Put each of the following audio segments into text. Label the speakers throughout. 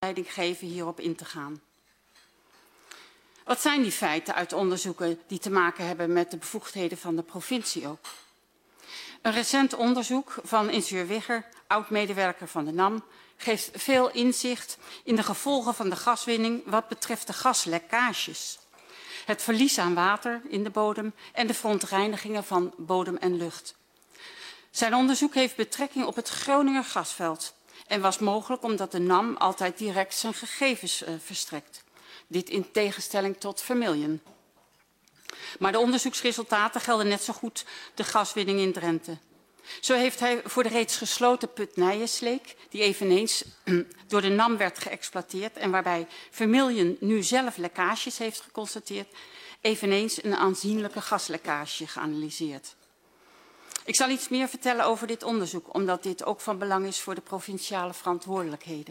Speaker 1: aanleiding geven hierop in te gaan. Wat zijn die feiten uit onderzoeken die te maken hebben met de bevoegdheden van de provincie ook? Een recent onderzoek van ingenieur Wigger, oud-medewerker van de NAM, geeft veel inzicht in de gevolgen van de gaswinning wat betreft de gaslekkages. Het verlies aan water in de bodem en de verontreinigingen van bodem en lucht. Zijn onderzoek heeft betrekking op het Groninger gasveld en was mogelijk omdat de NAM altijd direct zijn gegevens verstrekt. Dit in tegenstelling tot Vermilion. Maar de onderzoeksresultaten gelden net zo goed de gaswinning in Drenthe. Zo heeft hij voor de reeds gesloten put Nijesleek, die eveneens door de NAM werd geëxploiteerd en waarbij Vermilion nu zelf lekkages heeft geconstateerd, eveneens een aanzienlijke gaslekkage geanalyseerd. Ik zal iets meer vertellen over dit onderzoek, omdat dit ook van belang is voor de provinciale verantwoordelijkheden.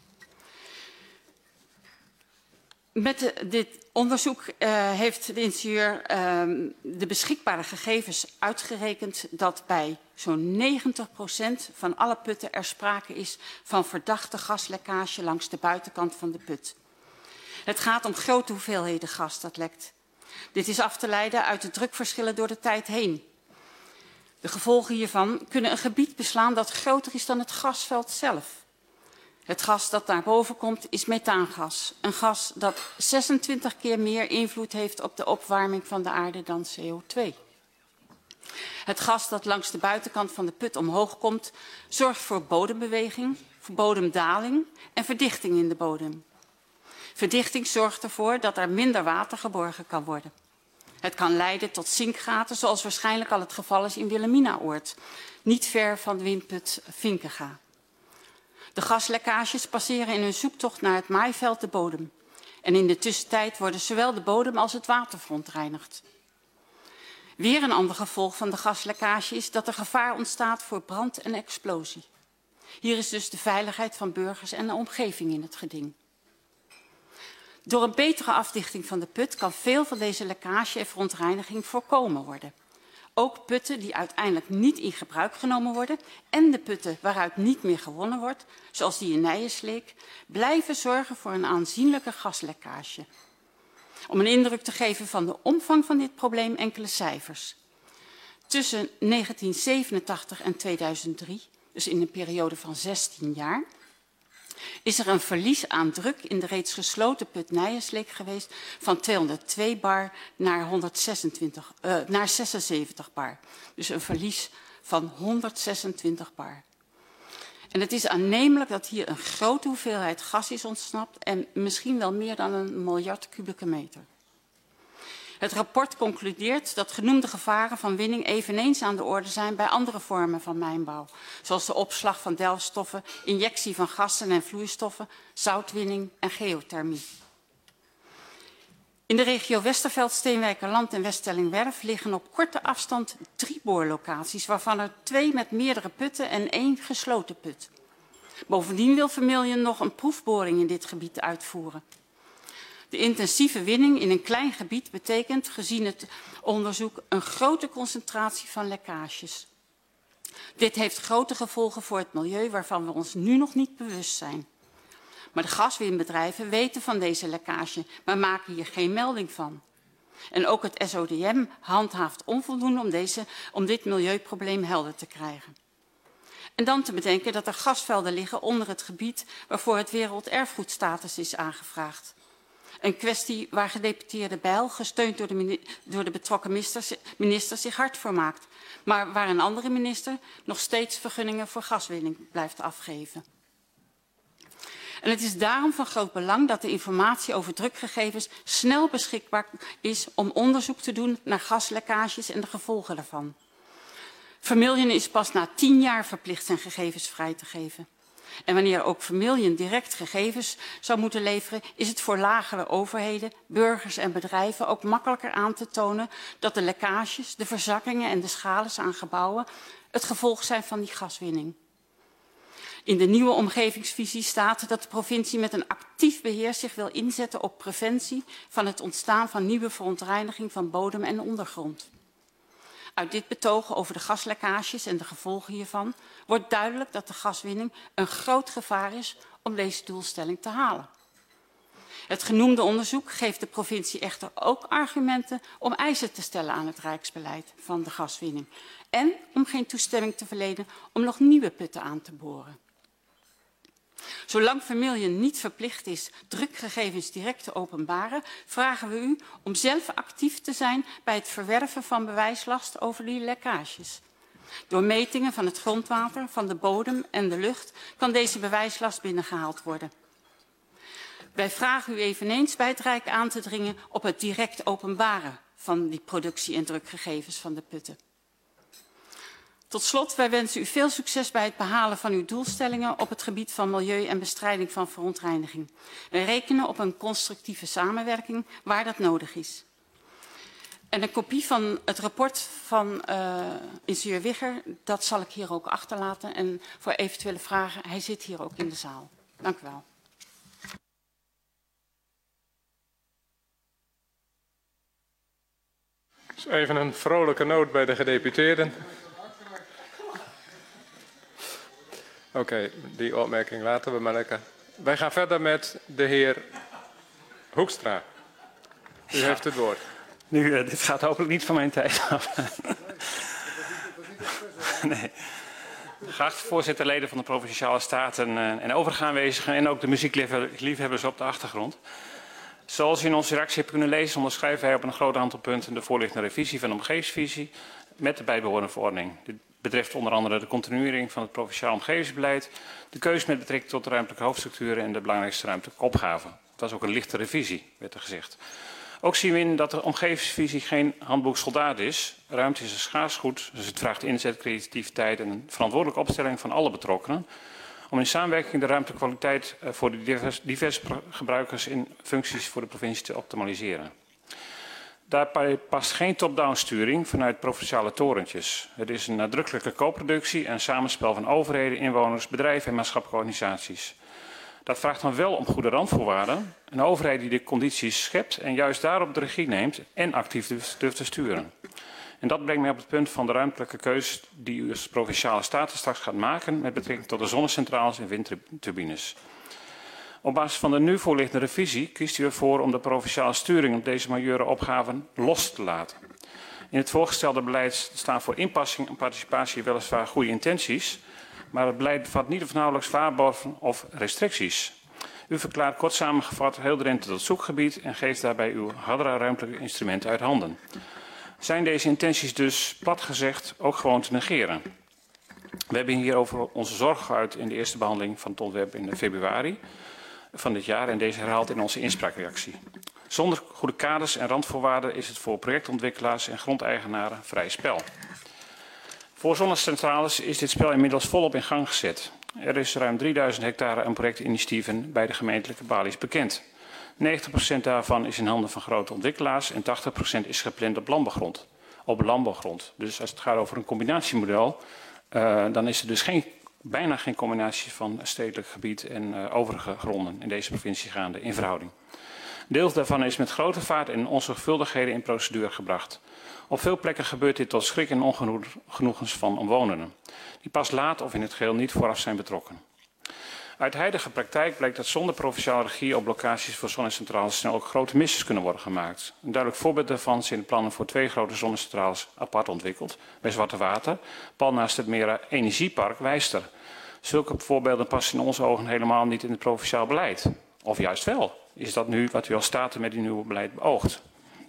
Speaker 1: Met dit onderzoek heeft de ingenieur de beschikbare gegevens uitgerekend dat bij zo'n 90% van alle putten er sprake is van verdachte gaslekkage langs de buitenkant van de put. Het gaat om grote hoeveelheden gas dat lekt. Dit is af te leiden uit de drukverschillen door de tijd heen. De gevolgen hiervan kunnen een gebied beslaan dat groter is dan het gasveld zelf. Het gas dat naar boven komt is methaangas. Een gas dat 26 keer meer invloed heeft op de opwarming van de aarde dan CO2. Het gas dat langs de buitenkant van de put omhoog komt, zorgt voor bodembeweging, voor bodemdaling en verdichting in de bodem. Verdichting zorgt ervoor dat er minder water geborgen kan worden. Het kan leiden tot zinkgaten, zoals waarschijnlijk al het geval is in Wilhelminaoord, niet ver van de windput Vinkega. De gaslekkages passeren in hun zoektocht naar het maaiveld de bodem. En in de tussentijd worden zowel de bodem als het water verontreinigd. Weer een ander gevolg van de gaslekkage is dat er gevaar ontstaat voor brand en explosie. Hier is dus de veiligheid van burgers en de omgeving in het geding. Door een betere afdichting van de put kan veel van deze lekkage en verontreiniging voorkomen worden. Ook putten die uiteindelijk niet in gebruik genomen worden en de putten waaruit niet meer gewonnen wordt, zoals die in Nijesleek, blijven zorgen voor een aanzienlijke gaslekkage. Om een indruk te geven van de omvang van dit probleem enkele cijfers. Tussen 1987 en 2003, dus in een periode van 16 jaar, is er een verlies aan druk in de reeds gesloten put Nijesleek geweest van 202 bar naar 76 bar. Dus een verlies van 126 bar. En het is aannemelijk dat hier een grote hoeveelheid gas is ontsnapt en misschien wel meer dan 1 miljard kubieke meter. Het rapport concludeert dat genoemde gevaren van winning eveneens aan de orde zijn bij andere vormen van mijnbouw, zoals de opslag van delfstoffen, injectie van gassen en vloeistoffen, zoutwinning en geothermie. In de regio Westerveld, Steenwijkerland en Weststellingwerf liggen op korte afstand 3 boorlocaties, waarvan er 2 met meerdere putten en 1 gesloten put. Bovendien wil Vermilion nog een proefboring in dit gebied uitvoeren. De intensieve winning in een klein gebied betekent, gezien het onderzoek, een grote concentratie van lekkages. Dit heeft grote gevolgen voor het milieu waarvan we ons nu nog niet bewust zijn. Maar de gaswinbedrijven weten van deze lekkage, maar maken hier geen melding van. En ook het SODM handhaaft onvoldoende om dit milieuprobleem helder te krijgen. En dan te bedenken dat er gasvelden liggen onder het gebied waarvoor het werelderfgoedstatus is aangevraagd. Een kwestie waar gedeputeerde Bijl, gesteund door de betrokken minister, zich hard voor maakt. Maar waar een andere minister nog steeds vergunningen voor gaswinning blijft afgeven. En het is daarom van groot belang dat de informatie over drukgegevens snel beschikbaar is om onderzoek te doen naar gaslekkages en de gevolgen daarvan. Vermilion is pas na 10 jaar verplicht zijn gegevens vrij te geven. En wanneer ook Vermilion direct gegevens zou moeten leveren, is het voor lagere overheden, burgers en bedrijven ook makkelijker aan te tonen dat de lekkages, de verzakkingen en de schades aan gebouwen het gevolg zijn van die gaswinning. In de nieuwe omgevingsvisie staat dat de provincie met een actief beheer zich wil inzetten op preventie van het ontstaan van nieuwe verontreiniging van bodem en ondergrond. Uit dit betoog over de gaslekkages en de gevolgen hiervan wordt duidelijk dat de gaswinning een groot gevaar is om deze doelstelling te halen. Het genoemde onderzoek geeft de provincie echter ook argumenten om eisen te stellen aan het Rijksbeleid van de gaswinning en om geen toestemming te verlenen om nog nieuwe putten aan te boren. Zolang Vermilion niet verplicht is drukgegevens direct te openbaren, vragen we u om zelf actief te zijn bij het verwerven van bewijslast over die lekkages. Door metingen van het grondwater, van de bodem en de lucht kan deze bewijslast binnengehaald worden. Wij vragen u eveneens bij het Rijk aan te dringen op het direct openbaren van die productie- en drukgegevens van de putten. Tot slot, wij wensen u veel succes bij het behalen van uw doelstellingen op het gebied van milieu en bestrijding van verontreiniging. Wij rekenen op een constructieve samenwerking waar dat nodig is. En een kopie van het rapport van ingenieur Wigger, dat zal ik hier ook achterlaten. En voor eventuele vragen, hij zit hier ook in de zaal. Dank u wel.
Speaker 2: Dus even een vrolijke noot bij de gedeputeerden. Oké, die opmerking laten we maar lekker. Wij gaan verder met de heer Hoekstra. U heeft het woord.
Speaker 3: Nu, dit gaat hopelijk niet van mijn tijd af. Nee. Geachte voorzitter, leden van de Provinciale Staten en overige aanwezigen en ook de muziekliefhebbers op de achtergrond. Zoals u in onze reactie hebt kunnen lezen, onderschrijven wij op een groot aantal punten de voorliggende revisie van de omgevingsvisie met de bijbehorende verordening. Dit betreft onder andere de continuering van het provinciaal omgevingsbeleid, de keuze met betrekking tot de ruimtelijke hoofdstructuren en de belangrijkste ruimtelijke opgaven. Het was ook een lichte revisie, werd er gezegd. Ook zien we in dat de omgevingsvisie geen handboek soldaat is. Ruimte is een schaars goed, dus het vraagt inzet, creativiteit en een verantwoordelijke opstelling van alle betrokkenen om in samenwerking de ruimtelijke kwaliteit voor de diverse gebruikers in functies voor de provincie te optimaliseren. Daarbij past geen top-down sturing vanuit provinciale torentjes. Het is een nadrukkelijke co-productie en samenspel van overheden, inwoners, bedrijven en maatschappelijke organisaties. Dat vraagt dan wel om goede randvoorwaarden. Een overheid die de condities schept en juist daarop de regie neemt en actief durft te sturen. En dat brengt mij op het punt van de ruimtelijke keus die u als Provinciale Staten straks gaat maken met betrekking tot de zonnecentrales en windturbines. Op basis van de nu voorliggende revisie kiest u ervoor om de provinciale sturing op deze majeure opgaven los te laten. In het voorgestelde beleid staan voor inpassing en participatie weliswaar goede intenties, maar het beleid bevat niet of nauwelijks waarborgen of restricties. U verklaart kort samengevat heel Drenthe tot zoekgebied en geeft daarbij uw hardere ruimtelijke instrumenten uit handen. Zijn deze intenties dus, plat gezegd, ook gewoon te negeren? We hebben hierover onze zorg geuit in de eerste behandeling van het ontwerp in februari van dit jaar en deze herhaald in onze inspraakreactie. Zonder goede kaders en randvoorwaarden is het voor projectontwikkelaars en grondeigenaren vrij spel. Voor zonnecentrales is dit spel inmiddels volop in gang gezet. Er is ruim 3000 hectare aan projectinitiatieven bij de gemeentelijke balies bekend. 90% daarvan is in handen van grote ontwikkelaars en 80% is gepland op landbouwgrond. Dus als het gaat over een combinatiemodel, dan is er dus bijna geen combinatie van stedelijk gebied en overige gronden in deze provincie gaande in verhouding. Deel daarvan is met grote vaart en onzorgvuldigheden in procedure gebracht. Op veel plekken gebeurt dit tot schrik en ongenoegens van omwonenden, die pas laat of in het geheel niet vooraf zijn betrokken. Uit de huidige praktijk blijkt dat zonder provinciale regie op locaties voor zonnecentrales snel ook grote misses kunnen worden gemaakt. Een duidelijk voorbeeld daarvan zijn de plannen voor 2 grote zonnecentrales apart ontwikkeld, bij Zwarte Water, pal naast het Mera Energiepark Wijster. Zulke voorbeelden passen in onze ogen helemaal niet in het provinciaal beleid. Of juist wel. Is dat nu wat u als Staten met uw nieuwe beleid beoogt?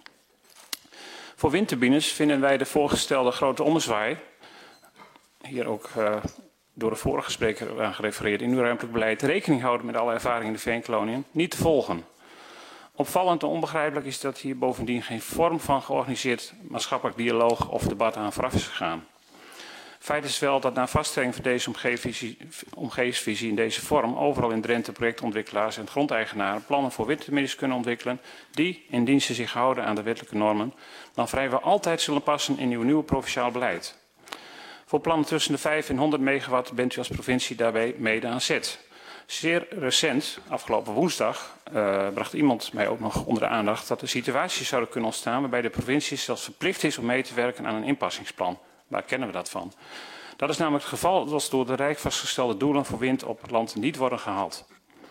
Speaker 3: Voor windturbines vinden wij de voorgestelde grote ommezwaai, hier ook door de vorige spreker aan gerefereerd, in uw ruimtelijk beleid rekening houden met alle ervaringen in de veenkoloniën, niet te volgen. Opvallend en onbegrijpelijk is dat hier bovendien geen vorm van georganiseerd maatschappelijk dialoog of debat aan vooraf is gegaan. Feit is wel dat na vaststelling van deze omgevingsvisie in deze vorm overal in Drenthe projectontwikkelaars en grondeigenaren plannen voor windturbines kunnen ontwikkelen die, indien ze zich houden aan de wettelijke normen, dan vrijwel altijd zullen passen in uw nieuwe provinciaal beleid. Voor plannen tussen de 5 en 100 megawatt bent u als provincie daarbij mede aan zet. Zeer recent, afgelopen woensdag, bracht iemand mij ook nog onder de aandacht dat er situaties zouden kunnen ontstaan waarbij de provincie zelfs verplicht is om mee te werken aan een inpassingsplan. Waar kennen we dat van? Dat is namelijk het geval als door de Rijk vastgestelde doelen voor wind op het land niet worden gehaald.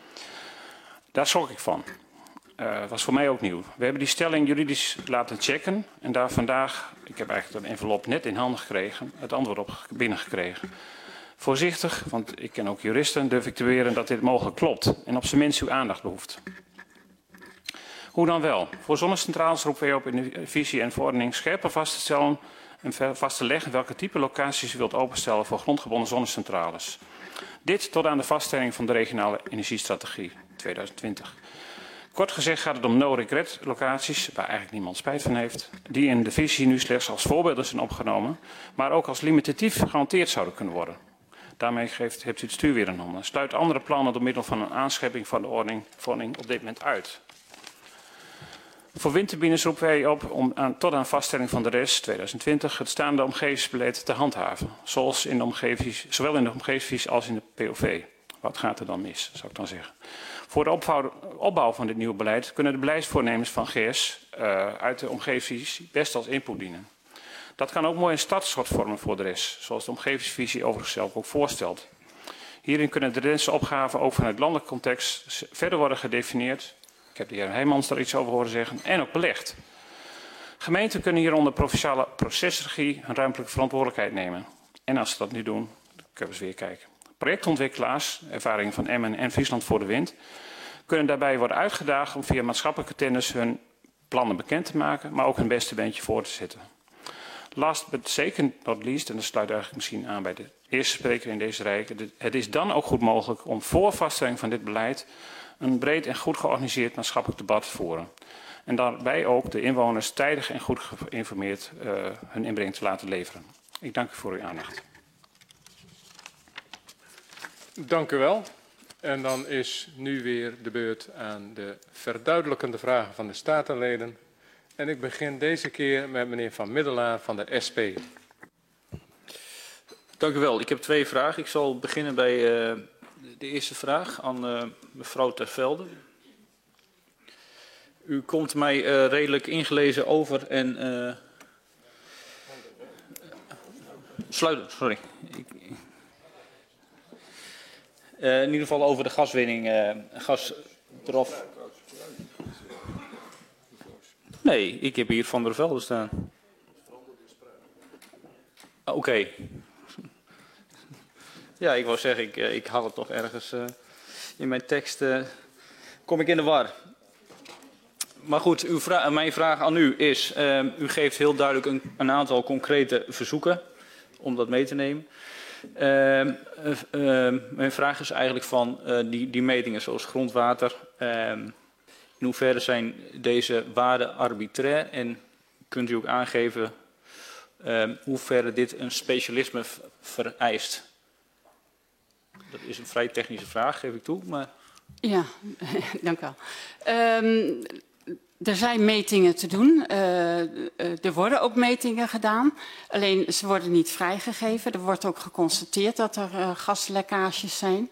Speaker 3: Daar schrok ik van. Dat was voor mij ook nieuw. We hebben die stelling juridisch laten checken en daar vandaag, ik heb eigenlijk een envelop net in handen gekregen, het antwoord op binnengekregen. Voorzichtig, want ik ken ook juristen, durf ik te beweren dat dit mogelijk klopt en op zijn minst uw aandacht behoeft. Hoe dan wel? Voor zonnecentrales roepen wij op in de visie en verordening scherper vast te stellen en vast te leggen welke type locaties u wilt openstellen voor grondgebonden zonnecentrales. Dit tot aan de vaststelling van de regionale energiestrategie 2020. Kort gezegd gaat het om no-regret locaties, waar eigenlijk niemand spijt van heeft, die in de visie nu slechts als voorbeelden zijn opgenomen, maar ook als limitatief gehanteerd zouden kunnen worden. Daarmee hebt u het stuur weer in handen. Sluit andere plannen door middel van een aanscherping van de verordening op dit moment uit. Voor windturbines roepen wij op om tot aan vaststelling van de RES 2020 het staande omgevingsbeleid te handhaven. Zoals zowel in de omgevingsvisie als in de POV. Wat gaat er dan mis, zou ik dan zeggen. Voor de opbouw van dit nieuwe beleid kunnen de beleidsvoornemens van GS uit de omgevingsvisie best als input dienen. Dat kan ook mooi een startschot vormen voor de RES, zoals de omgevingsvisie overigens zelf ook voorstelt. Hierin kunnen de rensenopgaven ook vanuit landelijk context verder worden gedefinieerd. Ik heb de heer Heijmans daar iets over horen zeggen. En ook belegd. Gemeenten kunnen hier onder provinciale procesregie een ruimtelijke verantwoordelijkheid nemen. En als ze dat nu doen, dan kunnen we eens weer kijken. Projectontwikkelaars, ervaringen van Emmen en Friesland voor de Wind, kunnen daarbij worden uitgedaagd om via maatschappelijke tenders hun plannen bekend te maken, maar ook hun beste beentje voor te zetten. Last but zeker not least, en dat sluit eigenlijk misschien aan bij de eerste spreker in deze rij, het is dan ook goed mogelijk om voor vaststelling van dit beleid een breed en goed georganiseerd maatschappelijk debat te voeren. En daarbij ook de inwoners tijdig en goed geïnformeerd hun inbreng te laten leveren. Ik dank u voor uw aandacht.
Speaker 2: Dank u wel. En dan is nu weer de beurt aan de verduidelijkende vragen van de statenleden. En ik begin deze keer met meneer Van Middelaar van de SP.
Speaker 4: Dank u wel. Ik heb 2 vragen. Ik zal beginnen bij de eerste vraag aan mevrouw Tervelde. U komt mij redelijk ingelezen over en... sluiten, sorry. In ieder geval over de gaswinning, gas eraf. Nee, ik heb hier Van der Velde staan. Oké. Ja, ik wou zeggen, ik had het toch ergens in mijn tekst. Kom ik in de war. Maar goed, mijn vraag aan u is, u geeft heel duidelijk een aantal concrete verzoeken om dat mee te nemen. Mijn vraag is eigenlijk van die metingen zoals grondwater. In hoeverre zijn deze waarden arbitrair en kunt u ook aangeven hoe ver dit een specialisme vereist? Dat is een vrij technische vraag, geef ik toe. Maar...
Speaker 1: Ja, dank u wel. Er zijn metingen te doen. Er worden ook metingen gedaan. Alleen ze worden niet vrijgegeven. Er wordt ook geconstateerd dat er gaslekkages zijn.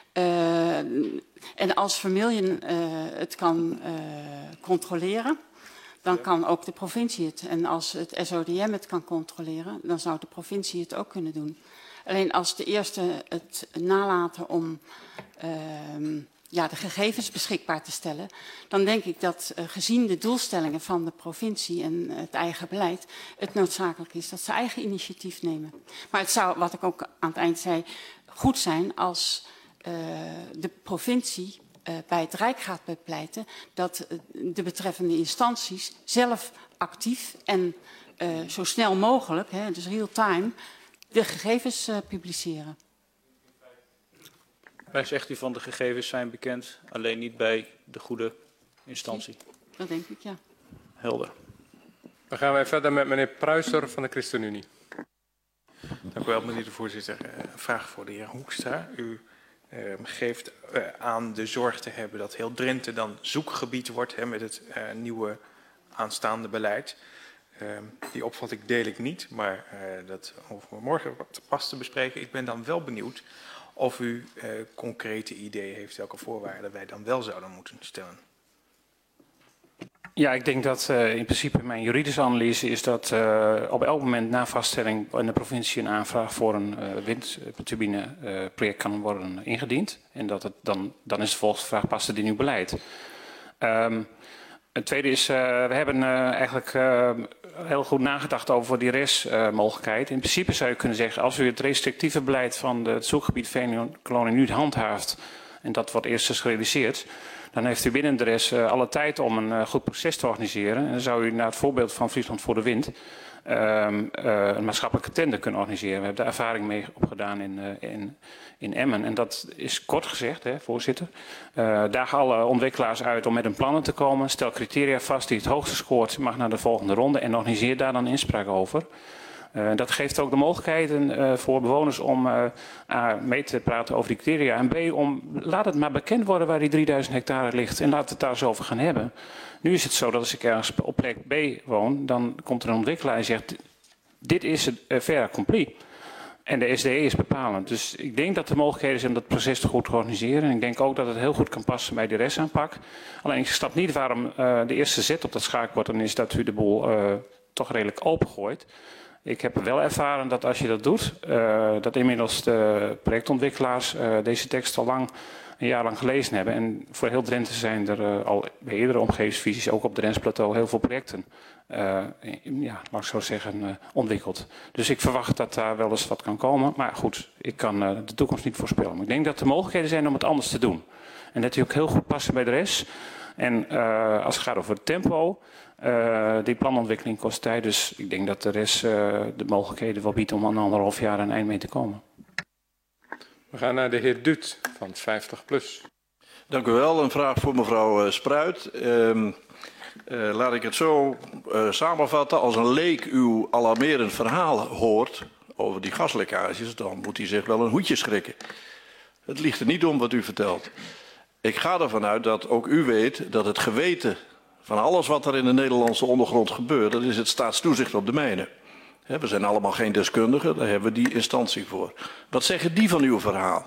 Speaker 1: En als Vermilion het kan controleren, dan kan ook de provincie het. En als het SODM het kan controleren, dan zou de provincie het ook kunnen doen. Alleen als de eerste het nalaten om de gegevens beschikbaar te stellen, dan denk ik dat gezien de doelstellingen van de provincie en het eigen beleid, het noodzakelijk is dat ze eigen initiatief nemen. Maar het zou, wat ik ook aan het eind zei, goed zijn als de provincie bij het Rijk gaat bepleiten dat de betreffende instanties zelf actief en zo snel mogelijk, dus real-time, de gegevens publiceren.
Speaker 4: Waar zegt u van de gegevens zijn bekend, alleen niet bij de goede instantie?
Speaker 1: Dat denk ik, ja.
Speaker 4: Helder.
Speaker 2: Dan gaan wij verder met meneer Pruiser van de ChristenUnie.
Speaker 5: Dank u wel, meneer de voorzitter. Een vraag voor de heer Hoekstra. U geeft aan de zorg te hebben dat heel Drenthe dan zoekgebied wordt met het nieuwe aanstaande beleid. Die opvatting deel ik niet, maar dat hoeven we morgen wat pas te bespreken. Ik ben dan wel benieuwd of u concrete ideeën heeft welke voorwaarden wij dan wel zouden moeten stellen.
Speaker 3: Ja, ik denk dat in principe mijn juridische analyse is dat op elk moment na vaststelling in de provincie een aanvraag voor een windturbineproject kan worden ingediend. En dat het dan is de volgende vraag, past het in uw beleid? Het tweede is, we hebben eigenlijk heel goed nagedacht over die restmogelijkheid. In principe zou je kunnen zeggen, als u het restrictieve beleid van het zoekgebied Veenkolonie nu handhaaft en dat wordt eerst gerealiseerd, dan heeft u binnen de rest alle tijd om een goed proces te organiseren. En dan zou u naar het voorbeeld van Friesland voor de Wind een maatschappelijke tender kunnen organiseren. We hebben daar ervaring mee opgedaan in Emmen. En dat is kort gezegd, hè, voorzitter. Daag alle ontwikkelaars uit om met een plannen te komen. Stel criteria vast die het hoogste scoort, mag naar de volgende ronde. En organiseer daar dan inspraak over. Dat geeft ook de mogelijkheden voor bewoners om A, mee te praten over die criteria. En B, laat het maar bekend worden waar die 3000 hectare ligt. En laat het daar eens over gaan hebben. Nu is het zo dat als ik ergens op plek B woon, dan komt er een ontwikkelaar en zegt, dit is het fait accompli. En de SDE is bepalend. Dus ik denk dat er mogelijkheden zijn om dat proces te goed te organiseren. En ik denk ook dat het heel goed kan passen bij de restaanpak. Alleen ik snap niet waarom de eerste zet op dat schaakbord dan is dat u de boel toch redelijk opengooit. Ik heb wel ervaren dat als je dat doet, dat inmiddels de projectontwikkelaars deze tekst al een jaar lang gelezen hebben. En voor heel Drenthe zijn er al bij eerdere omgevingsvisies, ook op de Drensplateau, heel veel projecten, mag ik zo zeggen, ontwikkeld. Dus ik verwacht dat daar wel eens wat kan komen. Maar goed, ik kan de toekomst niet voorspellen. Maar ik denk dat er mogelijkheden zijn om het anders te doen. En dat die ook heel goed passen bij de rest. En als het gaat over het tempo, die planontwikkeling kost tijd. Dus ik denk dat de rest de mogelijkheden wel biedt om aan 1,5 jaar een eind mee te komen.
Speaker 2: We gaan naar de heer Duut van 50PLUS.
Speaker 6: Dank u wel. Een vraag voor mevrouw Spruit. Laat ik het zo samenvatten. Als een leek uw alarmerend verhaal hoort over die gaslekkages, dan moet hij zich wel een hoedje schrikken. Het ligt er niet om wat u vertelt. Ik ga ervan uit dat ook u weet dat het geweten van alles wat er in de Nederlandse ondergrond gebeurt, dat is het staatstoezicht op de mijnen. We zijn allemaal geen deskundigen, daar hebben we die instantie voor. Wat zeggen die van uw verhaal?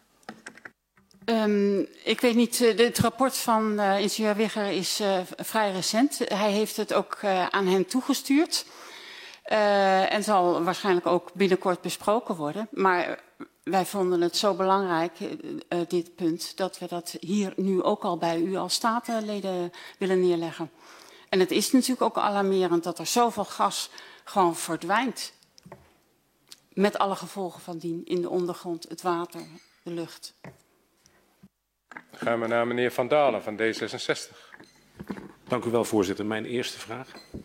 Speaker 1: Ik weet niet, het rapport van ingenieur Wigger is vrij recent. Hij heeft het ook aan hen toegestuurd. En zal waarschijnlijk ook binnenkort besproken worden. Maar wij vonden het zo belangrijk, dit punt, dat we dat hier nu ook al bij u als statenleden willen neerleggen. En het is natuurlijk ook alarmerend dat er zoveel gas gewoon verdwijnt. Met alle gevolgen van dien in de ondergrond, het water, de lucht.
Speaker 2: Dan gaan we naar meneer Van Dalen van D66.
Speaker 7: Dank u wel, voorzitter. Mijn eerste vraag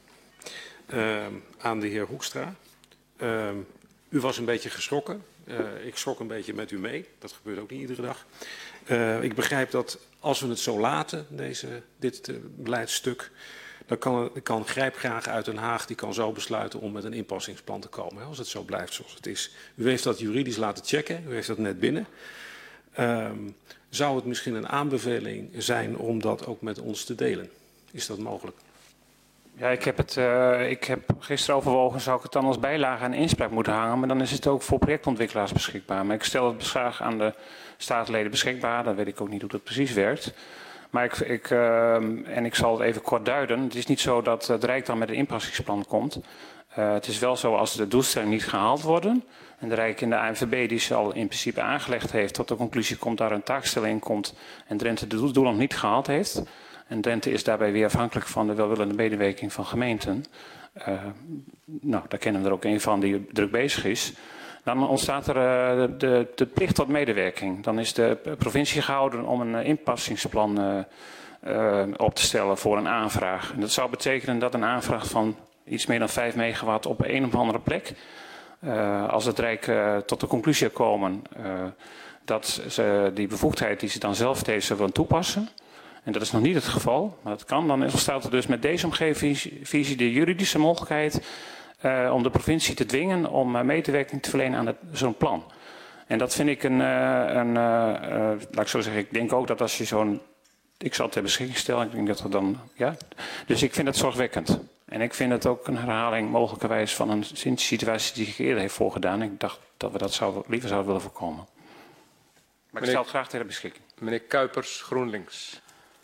Speaker 7: aan de heer Hoekstra. U was een beetje geschrokken. Ik schrok een beetje met u mee. Dat gebeurt ook niet iedere dag. Ik begrijp dat als we het zo laten, dit beleidsstuk, dan kan Grijpgraag uit Den Haag, die kan zo besluiten om met een inpassingsplan te komen. Hè, als het zo blijft zoals het is. U heeft dat juridisch laten checken. U heeft dat net binnen. Zou het misschien een aanbeveling zijn om dat ook met ons te delen? Is dat mogelijk?
Speaker 3: Ja, ik heb gisteren overwogen, zou ik het dan als bijlage aan inspraak moeten hangen, maar dan is het ook voor projectontwikkelaars beschikbaar. Maar ik stel het graag aan de staatsleden beschikbaar, dan weet ik ook niet hoe dat precies werkt. Maar ik zal het even kort duiden. Het is niet zo dat het Rijk dan met een inpassingsplan komt. Het is wel zo als de doelstellingen niet gehaald worden en de Rijk in de ANVB die ze al in principe aangelegd heeft tot de conclusie komt daar een taakstelling in komt en Drenthe de doel nog niet gehaald heeft. En Drenthe is daarbij weer afhankelijk van de welwillende medewerking van gemeenten. Daar kennen we er ook een van die druk bezig is. Dan ontstaat er de plicht tot medewerking. Dan is de provincie gehouden om een inpassingsplan op te stellen voor een aanvraag. En dat zou betekenen dat een aanvraag van iets meer dan 5 megawatt op een of andere plek, als het Rijk tot de conclusie komen dat ze die bevoegdheid die ze dan zelf heeft, ze willen toepassen. En dat is nog niet het geval, maar dat kan. Dan ontstaat er dus met deze omgevingsvisie de juridische mogelijkheid om de provincie te dwingen om medewerking te verlenen aan zo'n plan. En dat vind ik laat ik zo zeggen, ik denk ook dat als je ik zal het ter beschikking stellen, ik denk dat er dan, ja. Dus ik vind het zorgwekkend. En ik vind het ook een herhaling mogelijkerwijs van een situatie die zich eerder heeft voorgedaan. Ik dacht dat we dat liever zouden willen voorkomen. Maar ik stel het graag ter beschikking.
Speaker 2: Meneer Kuipers, GroenLinks.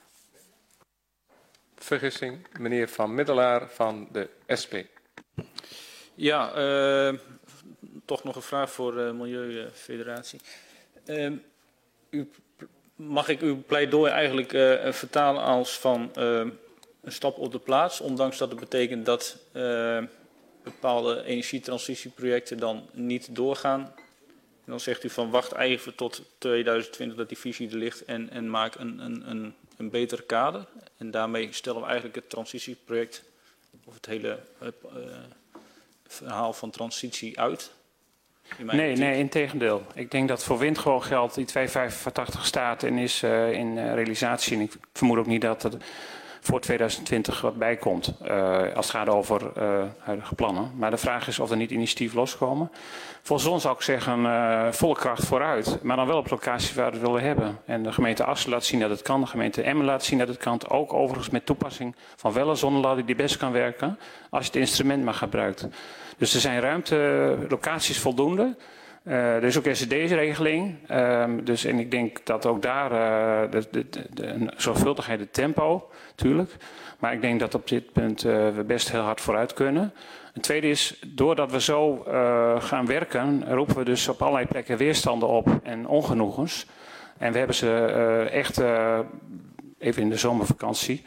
Speaker 2: Vergissing, meneer Van Middelaar van de SP.
Speaker 4: Ja, toch nog een vraag voor de Milieufederatie. Mag ik uw pleidooi eigenlijk vertalen als van een stap op de plaats, ondanks dat het betekent dat bepaalde energietransitieprojecten dan niet doorgaan? En dan zegt u van wacht even tot 2020 dat die visie er ligt en maak een beter kader. En daarmee stellen we eigenlijk het transitieproject of het hele verhaal van transitie uit.
Speaker 3: Nee, integendeel. Ik denk dat voor wind gewoon geldt die 285 staat en is in realisatie. En ik vermoed ook niet dat er voor 2020 wat bij komt als het gaat over huidige plannen. Maar de vraag is of er niet initiatief loskomen. Voor zon zou ik zeggen volle kracht vooruit. Maar dan wel op locaties waar we het willen hebben. En de gemeente Assen laat zien dat het kan. De gemeente Emmen laat zien dat het kan. Ook overigens met toepassing van wel een zonneladder die best kan werken. Als je het instrument maar gebruikt. Dus er zijn locaties voldoende. Er is ook SED-regeling. Dus, en ik denk dat ook daar de zorgvuldigheid, het tempo, natuurlijk. Maar ik denk dat op dit punt we best heel hard vooruit kunnen. Een tweede is, doordat we zo gaan werken, roepen we dus op allerlei plekken weerstanden op en ongenoegens. En we hebben ze echt, even in de zomervakantie,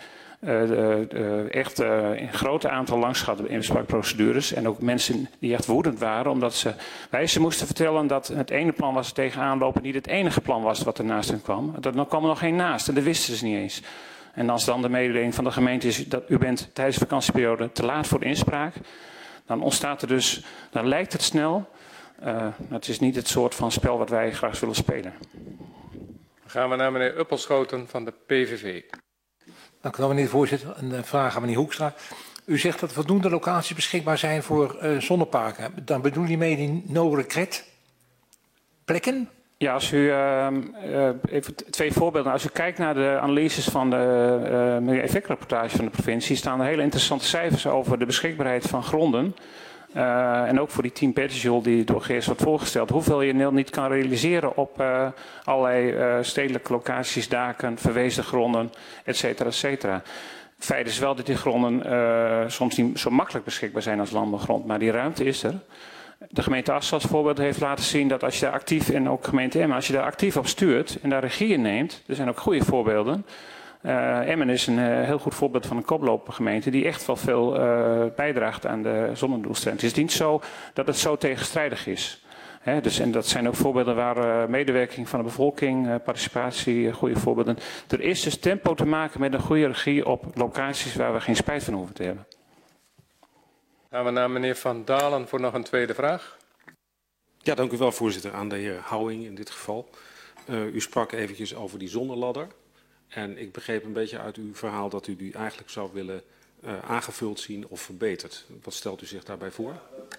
Speaker 3: echt in een groot aantal langs gehad in inspraakprocedures. En ook mensen die echt woedend waren, omdat ze moesten vertellen dat het ene plan waar ze tegenaan lopen niet het enige plan was wat ernaast hen kwam. Er kwam er nog geen naast en dat wisten ze niet eens. En als dan de mededeling van de gemeente is dat u bent tijdens de vakantieperiode te laat voor de inspraak, dan ontstaat er dus, dan lijkt het snel. Het is niet het soort van spel wat wij graag willen spelen.
Speaker 2: Dan gaan we naar meneer Uppelschoten van de PVV.
Speaker 8: Dank u wel, meneer de voorzitter. Een vraag aan meneer Hoekstra. U zegt dat er voldoende locaties beschikbaar zijn voor zonneparken. Dan bedoel je mee die no-regret-plekken?
Speaker 3: Ja, als u even 2 voorbeelden. Als u kijkt naar de analyses van de milieueffectrapportage van de provincie, staan er hele interessante cijfers over de beschikbaarheid van gronden. En ook voor die 10 petajoule die door Geers wordt voorgesteld. Hoeveel je niet kan realiseren op allerlei stedelijke locaties, daken, verweesde gronden, et cetera, et cetera. Feit is wel dat die gronden soms niet zo makkelijk beschikbaar zijn als landbouwgrond, maar die ruimte is er. De gemeente Assen als voorbeeld heeft laten zien dat als je daar actief, en ook gemeente Emmen, als je daar actief op stuurt en daar regie in neemt, er zijn ook goede voorbeelden. Emmen is een heel goed voorbeeld van een koplopergemeente die echt wel veel bijdraagt aan de zonnedoelstelling. Het is niet zo dat het zo tegenstrijdig is. Dus, en dat zijn ook voorbeelden waar medewerking van de bevolking, participatie, goede voorbeelden. Er is dus tempo te maken met een goede regie op locaties waar we geen spijt van hoeven te hebben.
Speaker 2: Gaan we naar meneer Van Dalen voor nog een tweede vraag.
Speaker 7: Ja, dank u wel, voorzitter. Aan de heer Houwing in dit geval. U sprak eventjes over die zonneladder. En ik begreep een beetje uit uw verhaal dat u die eigenlijk zou willen aangevuld zien of verbeterd. Wat stelt u zich daarbij voor?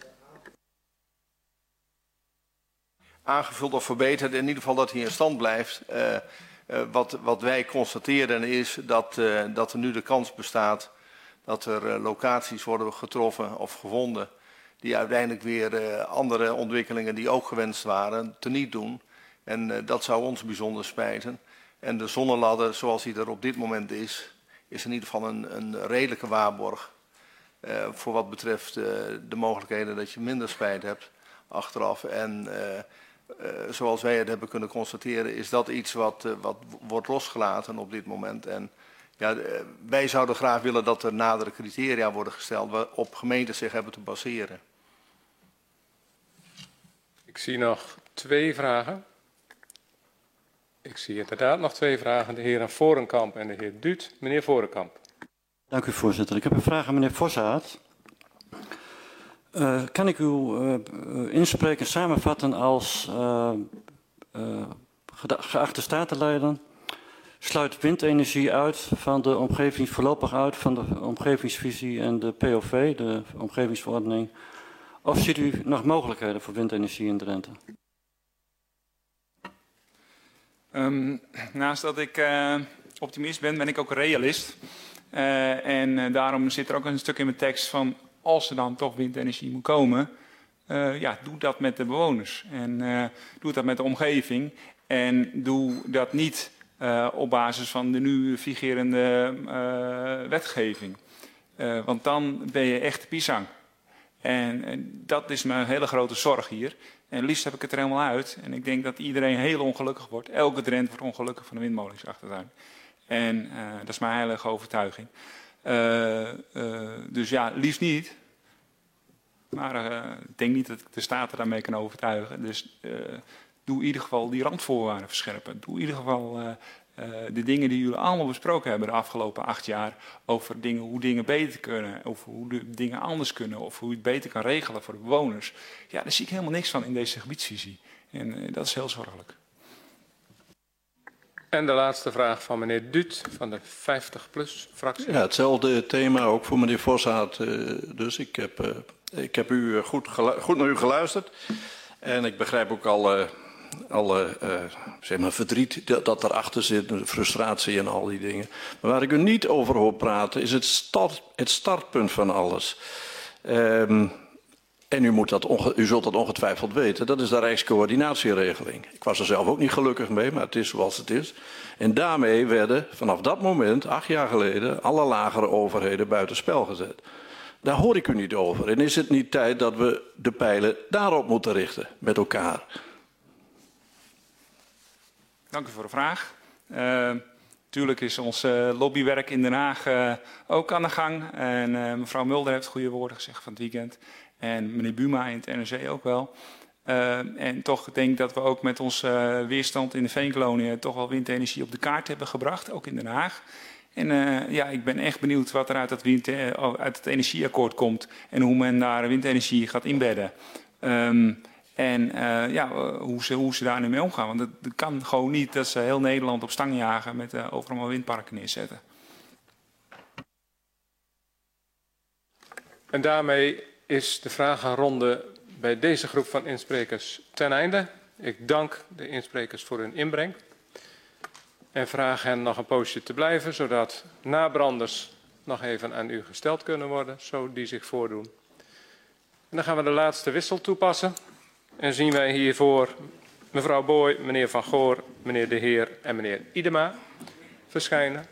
Speaker 6: Aangevuld of verbeterd, in ieder geval dat hij in stand blijft. Wat wij constateren is dat er nu de kans bestaat dat er locaties worden getroffen of gevonden die uiteindelijk weer andere ontwikkelingen die ook gewenst waren teniet doen. En dat zou ons bijzonder spijten. En de zonneladder zoals die er op dit moment is in ieder geval een redelijke waarborg voor wat betreft de mogelijkheden dat je minder spijt hebt achteraf. En zoals wij het hebben kunnen constateren is dat iets wat wordt losgelaten op dit moment. En ja, wij zouden graag willen dat er nadere criteria worden gesteld waarop gemeenten zich hebben te baseren.
Speaker 2: Ik zie nog 2 vragen. Ik zie inderdaad nog 2 vragen. De heer Vorenkamp en de heer Duut. Meneer Vorenkamp.
Speaker 9: Dank u, voorzitter. Ik heb een vraag aan meneer Vossaert. Kan ik uw inspreken samenvatten als geachte statenleden, sluit windenergie uit van de omgeving, voorlopig uit van de omgevingsvisie en de POV, de omgevingsverordening. Of ziet u nog mogelijkheden voor windenergie in Drenthe?
Speaker 10: Naast dat ik optimist ben, ben ik ook realist. En daarom zit er ook een stuk in mijn tekst van, als er dan toch windenergie moet komen, ja, doe dat met de bewoners. En doe dat met de omgeving. En doe dat niet op basis van de nu vigerende wetgeving. Want dan ben je echt pisang. En dat is mijn hele grote zorg hier. En liefst heb ik het er helemaal uit. En ik denk dat iedereen heel ongelukkig wordt. Elke Drent wordt ongelukkig van de windmolens achtertuin. En dat is mijn heilige overtuiging. Dus ja, liefst niet. Maar ik denk niet dat ik de Staten daarmee kan overtuigen. Dus doe in ieder geval die randvoorwaarden verscherpen. Doe in ieder geval de dingen die jullie allemaal besproken hebben de afgelopen 8 jaar. Over dingen, hoe dingen beter kunnen. Over hoe de dingen anders kunnen. Of hoe je het beter kan regelen voor de bewoners. Ja, daar zie ik helemaal niks van in deze gebiedsvisie. En dat is heel zorgelijk. En
Speaker 2: de laatste vraag van meneer Duut van de 50PLUS-fractie.
Speaker 6: Ja, hetzelfde thema ook voor meneer Vossaert. Dus ik heb u goed naar u geluisterd. En ik begrijp ook alle zeg maar verdriet dat erachter zit, de frustratie en al die dingen. Maar waar ik u niet over hoor praten is het startpunt van alles. En u zult dat ongetwijfeld weten, dat is de Rijkscoördinatieregeling. Ik was er zelf ook niet gelukkig mee, maar het is zoals het is. En daarmee werden vanaf dat moment, 8 jaar geleden, alle lagere overheden buitenspel gezet. Daar hoor ik u niet over. En is het niet tijd dat we de pijlen daarop moeten richten, met elkaar?
Speaker 10: Dank u voor de vraag. Natuurlijk is ons lobbywerk in Den Haag ook aan de gang. En mevrouw Mulder heeft goede woorden gezegd van het weekend. En meneer Buma in het NRC ook wel. En toch denk ik dat we ook met onze weerstand in de veenkoloniën toch wel windenergie op de kaart hebben gebracht, ook in Den Haag. En ja, ik ben echt benieuwd wat er uit het energieakkoord komt en hoe men daar windenergie gaat inbedden. En hoe ze daar nu mee omgaan. Want het kan gewoon niet dat ze heel Nederland op stang jagen met overal windparken neerzetten.
Speaker 2: En daarmee is de vragenronde bij deze groep van insprekers ten einde. Ik dank de insprekers voor hun inbreng. En vraag hen nog een poosje te blijven, zodat nabranders nog even aan u gesteld kunnen worden, zo die zich voordoen. En dan gaan we de laatste wissel toepassen. En zien wij hiervoor mevrouw Boy, meneer Van Goor, meneer De Heer en meneer Idema verschijnen.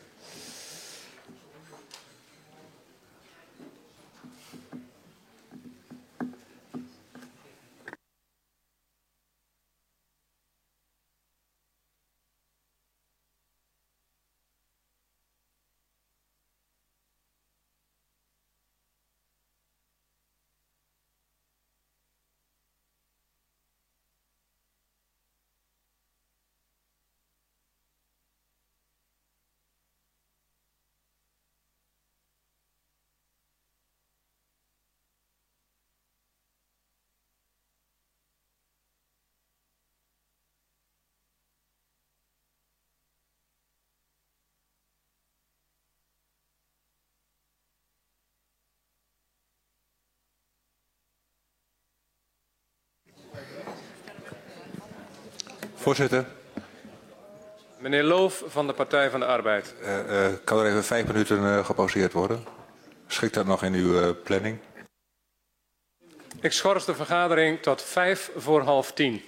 Speaker 11: Voorzitter.
Speaker 2: Meneer Loof van de Partij van de Arbeid.
Speaker 11: Kan er even 5 minuten gepauzeerd worden? Schikt dat nog in uw planning?
Speaker 2: Ik schors de vergadering tot 10:05.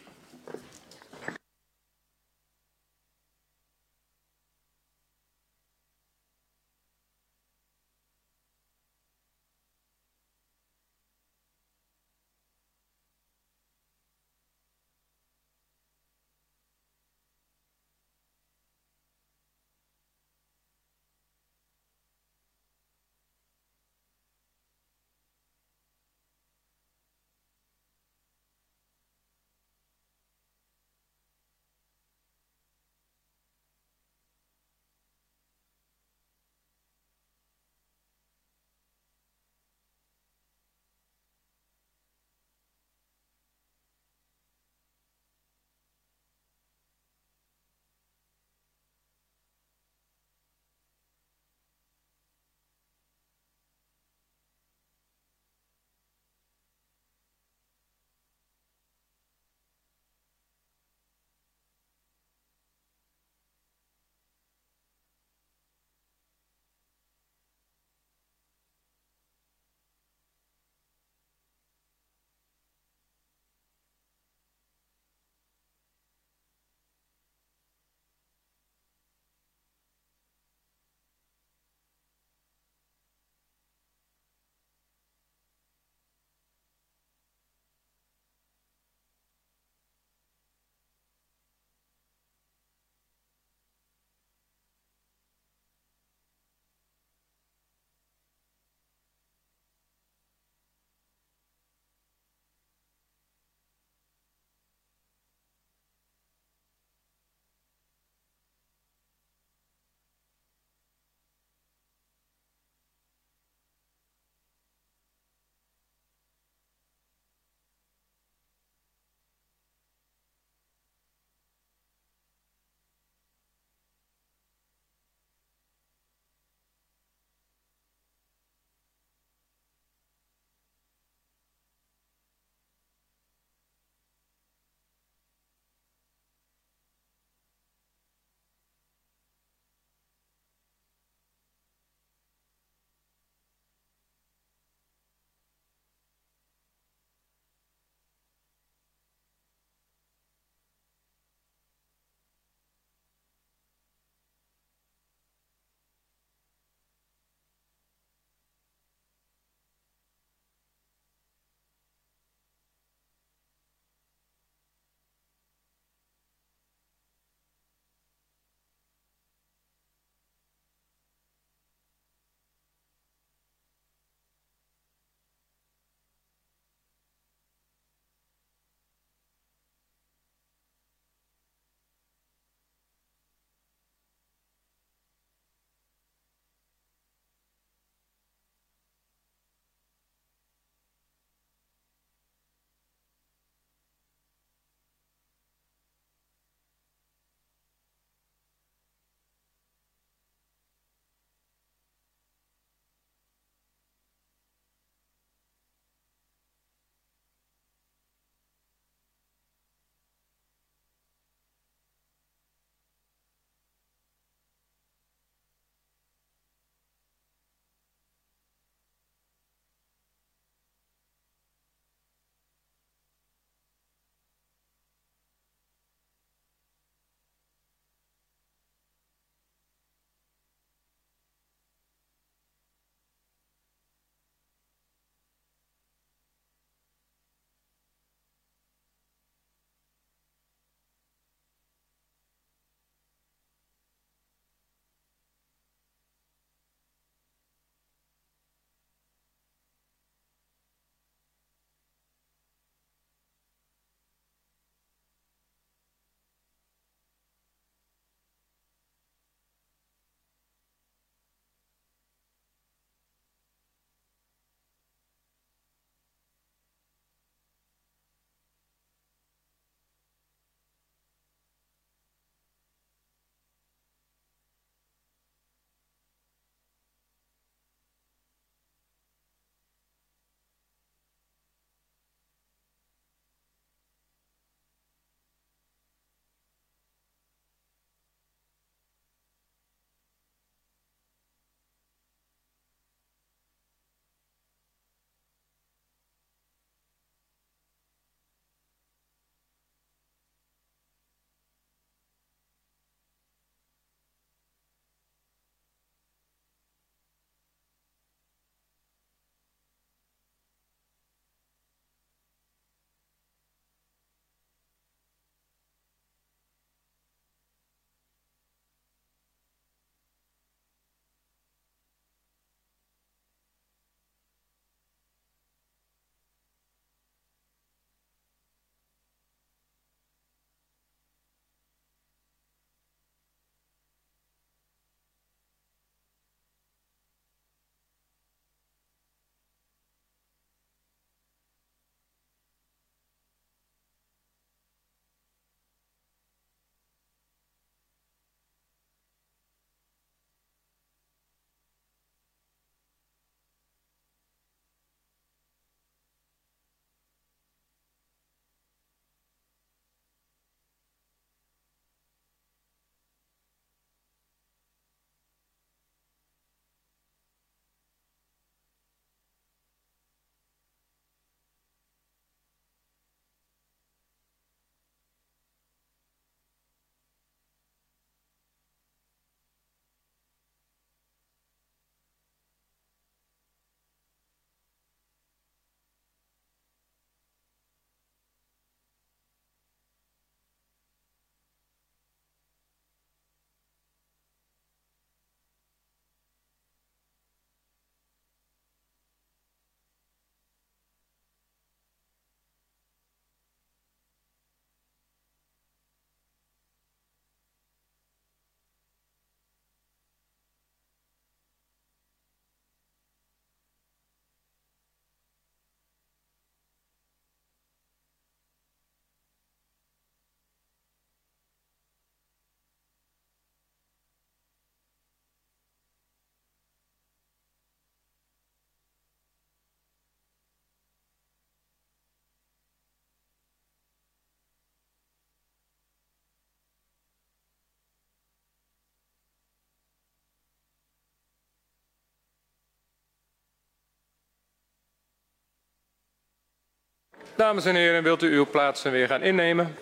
Speaker 2: Dames en heren, wilt u uw plaatsen weer gaan innemen?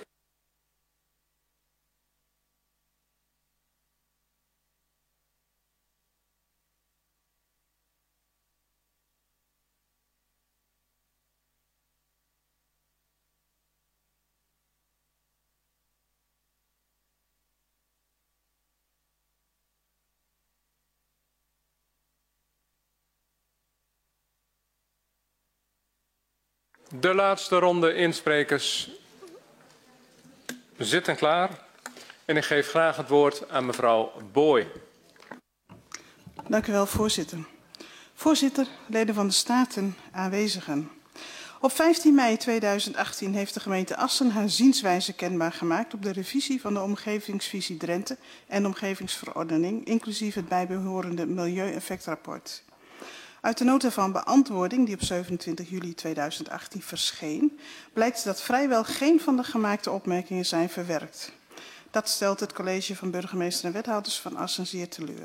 Speaker 2: De laatste ronde insprekers zitten klaar. En ik geef graag het woord aan mevrouw Boy.
Speaker 12: Dank u wel, voorzitter. Voorzitter, leden van de Staten, aanwezigen. Op 15 mei 2018 heeft de gemeente Assen haar zienswijze kenbaar gemaakt op de revisie van de Omgevingsvisie Drenthe en de Omgevingsverordening, inclusief het bijbehorende milieueffectrapport. Uit de nota van beantwoording die op 27 juli 2018 verscheen, blijkt dat vrijwel geen van de gemaakte opmerkingen zijn verwerkt. Dat stelt het college van burgemeester en wethouders van Assen zeer teleur.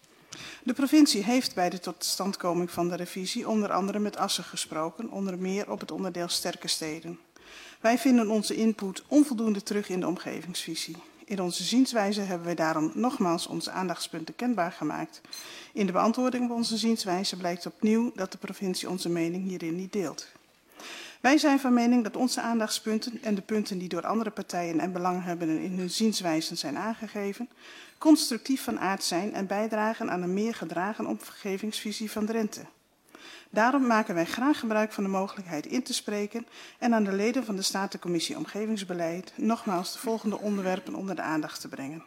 Speaker 12: De provincie heeft bij de totstandkoming van de revisie onder andere met Assen gesproken, onder meer op het onderdeel sterke steden. Wij vinden onze input onvoldoende terug in de omgevingsvisie. In onze zienswijze hebben wij daarom nogmaals onze aandachtspunten kenbaar gemaakt. In de beantwoording van onze zienswijze blijkt opnieuw dat de provincie onze mening hierin niet deelt. Wij zijn van mening dat onze aandachtspunten en de punten die door andere partijen en belanghebbenden in hun zienswijzen zijn aangegeven, constructief van aard zijn en bijdragen aan een meer gedragen omgevingsvisie van Drenthe. Daarom maken wij graag gebruik van de mogelijkheid in te spreken en aan de leden van de Statencommissie Omgevingsbeleid nogmaals de volgende onderwerpen onder de aandacht te brengen.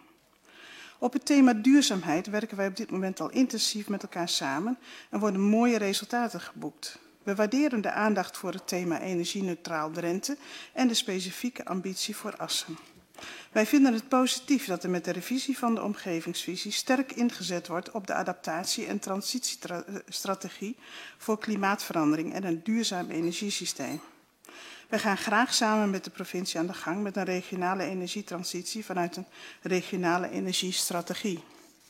Speaker 12: Op het thema duurzaamheid werken wij op dit moment al intensief met elkaar samen en worden mooie resultaten geboekt. We waarderen de aandacht voor het thema energie-neutraal Drenthe en de specifieke ambitie voor Assen. Wij vinden het positief dat er met de revisie van de omgevingsvisie sterk ingezet wordt op de adaptatie- en transitiestrategie voor klimaatverandering en een duurzaam energiesysteem. Wij gaan graag samen met de provincie aan de gang met een regionale energietransitie vanuit een regionale energiestrategie.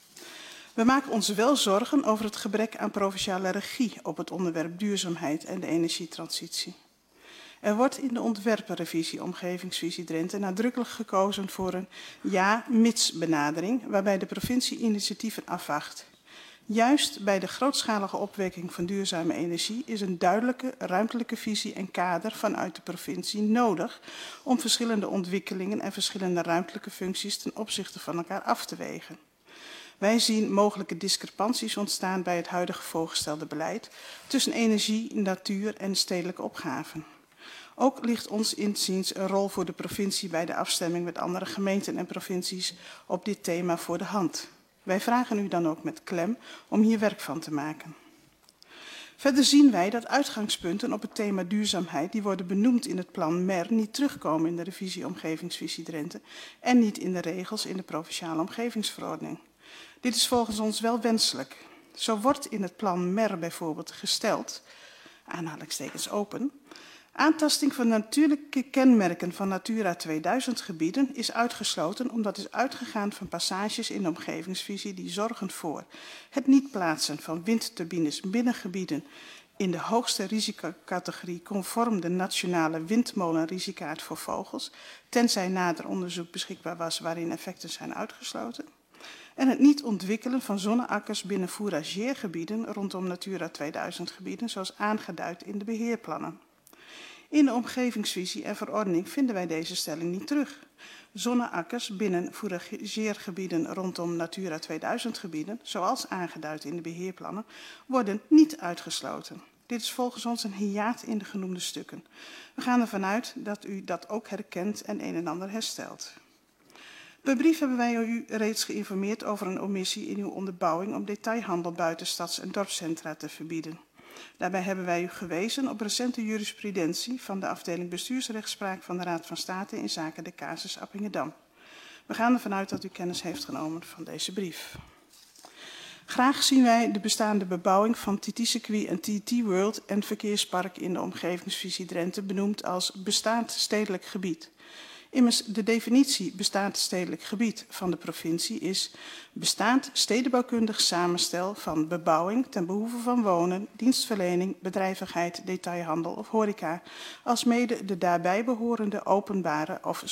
Speaker 12: We maken ons wel zorgen over het gebrek aan provinciale regie op het onderwerp duurzaamheid en de energietransitie. Er wordt in de ontwerprevisie Omgevingsvisie Drenthe nadrukkelijk gekozen voor een ja-mits benadering, waarbij de provincie initiatieven afwacht. Juist bij de grootschalige opwekking van duurzame energie is een duidelijke ruimtelijke visie en kader vanuit de provincie nodig om verschillende ontwikkelingen en verschillende ruimtelijke functies ten opzichte van elkaar af te wegen. Wij zien mogelijke discrepanties ontstaan bij het huidige voorgestelde beleid tussen energie, natuur en stedelijke opgaven. Ook ligt ons inziens een rol voor de provincie bij de afstemming met andere gemeenten en provincies op dit thema voor de hand. Wij vragen u dan ook met klem om hier werk van te maken. Verder zien wij dat uitgangspunten op het thema duurzaamheid die worden benoemd in het plan MER niet terugkomen in de revisie Omgevingsvisie Drenthe en niet in de regels in de provinciale omgevingsverordening. Dit is volgens ons wel wenselijk. Zo wordt in het plan MER bijvoorbeeld gesteld, aanhalingstekens open, aantasting van natuurlijke kenmerken van Natura 2000 gebieden is uitgesloten omdat is uitgegaan van passages in de omgevingsvisie die zorgen voor het niet plaatsen van windturbines binnen gebieden in de hoogste risicocategorie conform de nationale windmolenrisicaat voor vogels, tenzij nader onderzoek beschikbaar was waarin effecten zijn uitgesloten. En het niet ontwikkelen van zonneakkers binnen fourageergebieden rondom Natura 2000 gebieden, zoals aangeduid in de beheerplannen. In de omgevingsvisie en verordening vinden wij deze stelling niet terug. Zonneakkers binnen fourageergebieden rondom Natura 2000 gebieden, zoals aangeduid in de beheerplannen, worden niet uitgesloten. Dit is volgens ons een hiaat in de genoemde stukken. We gaan ervan uit dat u dat ook herkent en een en ander herstelt. Per brief hebben wij u reeds geïnformeerd over een omissie in uw onderbouwing om detailhandel buiten stads- en dorpscentra te verbieden. Daarbij hebben wij u gewezen op recente jurisprudentie van de afdeling bestuursrechtspraak van de Raad van State in zaken de casus Appingedam. We gaan ervan uit dat u kennis heeft genomen van deze brief. Graag zien wij de bestaande bebouwing van TT-circuit en TT-world en verkeerspark in de omgevingsvisie Drenthe benoemd als bestaand stedelijk gebied. Immers, de definitie bestaand stedelijk gebied van de provincie is bestaand stedenbouwkundig samenstel van bebouwing ten behoeve van wonen, dienstverlening, bedrijvigheid, detailhandel of horeca, alsmede de daarbij behorende openbare of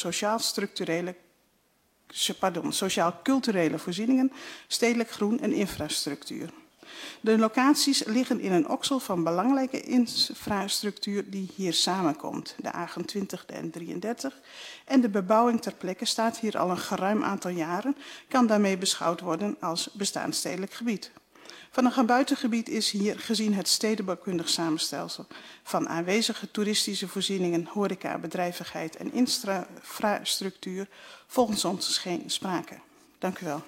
Speaker 12: sociaal-culturele voorzieningen, stedelijk groen en infrastructuur. De locaties liggen in een oksel van belangrijke infrastructuur die hier samenkomt, de A28 en 33. En de bebouwing ter plekke staat hier al een geruim aantal jaren, kan daarmee beschouwd worden als bestaand stedelijk gebied. Van een gebuitengebied is hier, gezien het stedenbouwkundig samenstelsel van aanwezige toeristische voorzieningen, horeca, bedrijvigheid en infrastructuur, volgens ons geen sprake. Dank u wel.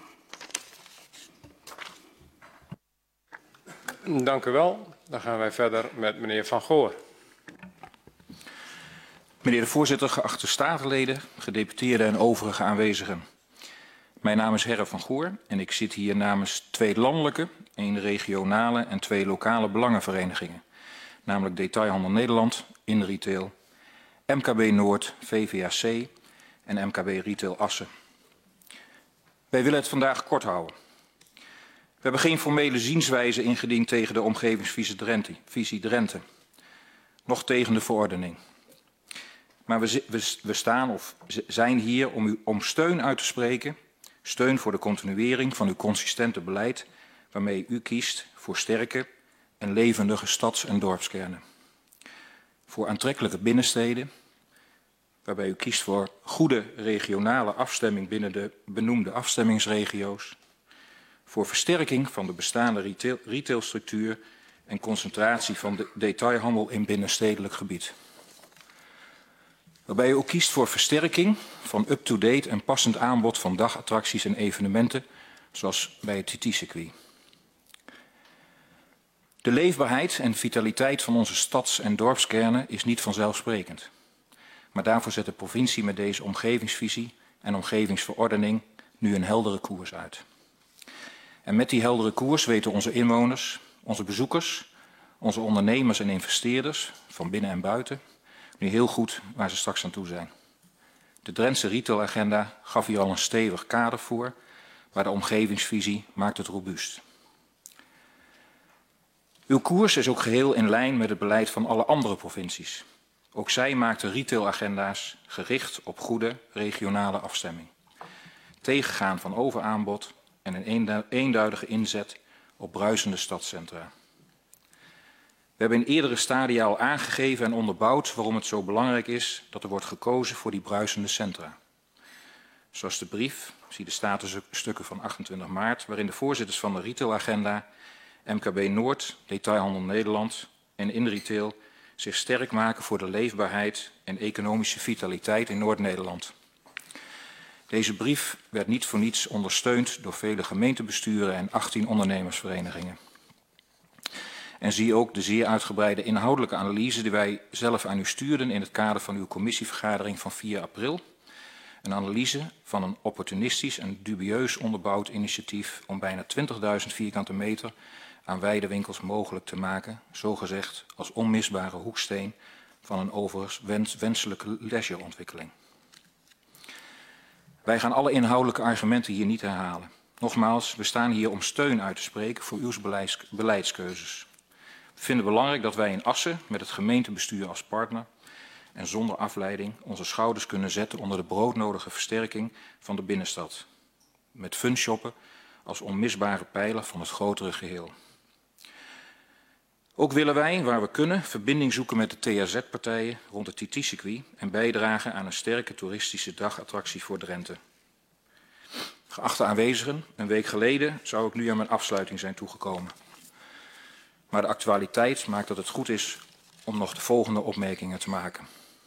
Speaker 2: Dank u wel. Dan gaan wij verder met meneer Van Goor.
Speaker 13: Meneer de voorzitter, geachte statenleden, gedeputeerden en overige aanwezigen. Mijn naam is Herre van Goor en ik zit hier namens 2 landelijke, 1 regionale en 2 lokale belangenverenigingen. Namelijk Detailhandel Nederland, InRetail, MKB Noord, VVAC en MKB Retail Assen. Wij willen het vandaag kort houden. We hebben geen formele zienswijze ingediend tegen de omgevingsvisie Drenthe, noch tegen de verordening. Maar we staan of zijn hier om steun uit te spreken, steun voor de continuering van uw consistente beleid, waarmee u kiest voor sterke en levendige stads- en dorpskernen. Voor aantrekkelijke binnensteden, waarbij u kiest voor goede regionale afstemming binnen de benoemde afstemmingsregio's. Voor versterking van de bestaande retailstructuur en concentratie van de detailhandel in binnenstedelijk gebied. Waarbij u ook kiest voor versterking van up-to-date en passend aanbod van dagattracties en evenementen, zoals bij het TT-circuit. De leefbaarheid en vitaliteit van onze stads- en dorpskernen is niet vanzelfsprekend. Maar daarvoor zet de provincie met deze omgevingsvisie en omgevingsverordening nu een heldere koers uit. En met die heldere koers weten onze inwoners, onze bezoekers, onze ondernemers en investeerders, van binnen en buiten, nu heel goed waar ze straks aan toe zijn. De Drentse retailagenda gaf hier al een stevig kader voor, maar de omgevingsvisie maakt het robuust. Uw koers is ook geheel in lijn met het beleid van alle andere provincies. Ook zij maakten retailagenda's gericht op goede regionale afstemming. Tegengaan van overaanbod en een eenduidige inzet op bruisende stadscentra. We hebben in eerdere stadia al aangegeven en onderbouwd waarom het zo belangrijk is dat er wordt gekozen voor die bruisende centra. Zoals de brief, zie de statusstukken van 28 maart, waarin de voorzitters van de retailagenda, MKB Noord, Detailhandel Nederland en InRetail zich sterk maken voor de leefbaarheid en economische vitaliteit in Noord-Nederland. Deze brief werd niet voor niets ondersteund door vele gemeentebesturen en 18 ondernemersverenigingen. En zie ook de zeer uitgebreide inhoudelijke analyse die wij zelf aan u stuurden in het kader van uw commissievergadering van 4 april. Een analyse van een opportunistisch en dubieus onderbouwd initiatief om bijna 20.000 vierkante meter aan weidewinkels mogelijk te maken, zogezegd als onmisbare hoeksteen van een overigens wenselijke leisureontwikkeling. Wij gaan alle inhoudelijke argumenten hier niet herhalen. Nogmaals, we staan hier om steun uit te spreken voor uw beleidskeuzes. We vinden het belangrijk dat wij in Assen met het gemeentebestuur als partner en zonder afleiding onze schouders kunnen zetten onder de broodnodige versterking van de binnenstad. Met funshoppen als onmisbare pijler van het grotere geheel. Ook willen wij, waar we kunnen, verbinding zoeken met de THZ-partijen rond het TT-circuit en bijdragen aan een sterke toeristische dagattractie voor Drenthe. Geachte aanwezigen, een week geleden zou ik nu aan mijn afsluiting zijn toegekomen. Maar de actualiteit maakt dat het goed is om nog de volgende opmerkingen te maken.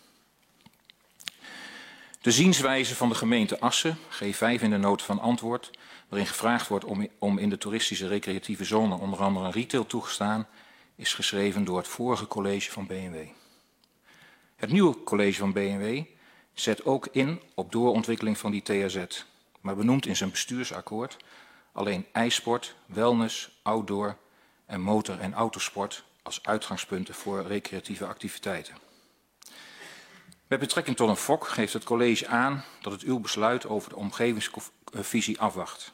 Speaker 13: De zienswijze van de gemeente Assen, G5 in de noot van antwoord, waarin gevraagd wordt om in de toeristische recreatieve zone onder andere een retail toegestaan, is geschreven door het vorige college van B&W. Het nieuwe college van B&W zet ook in op doorontwikkeling van die THZ, maar benoemt in zijn bestuursakkoord alleen ijssport, wellness, outdoor en motor- en autosport als uitgangspunten voor recreatieve activiteiten. Met betrekking tot een FOK geeft het college aan dat het uw besluit over de omgevingsvisie afwacht.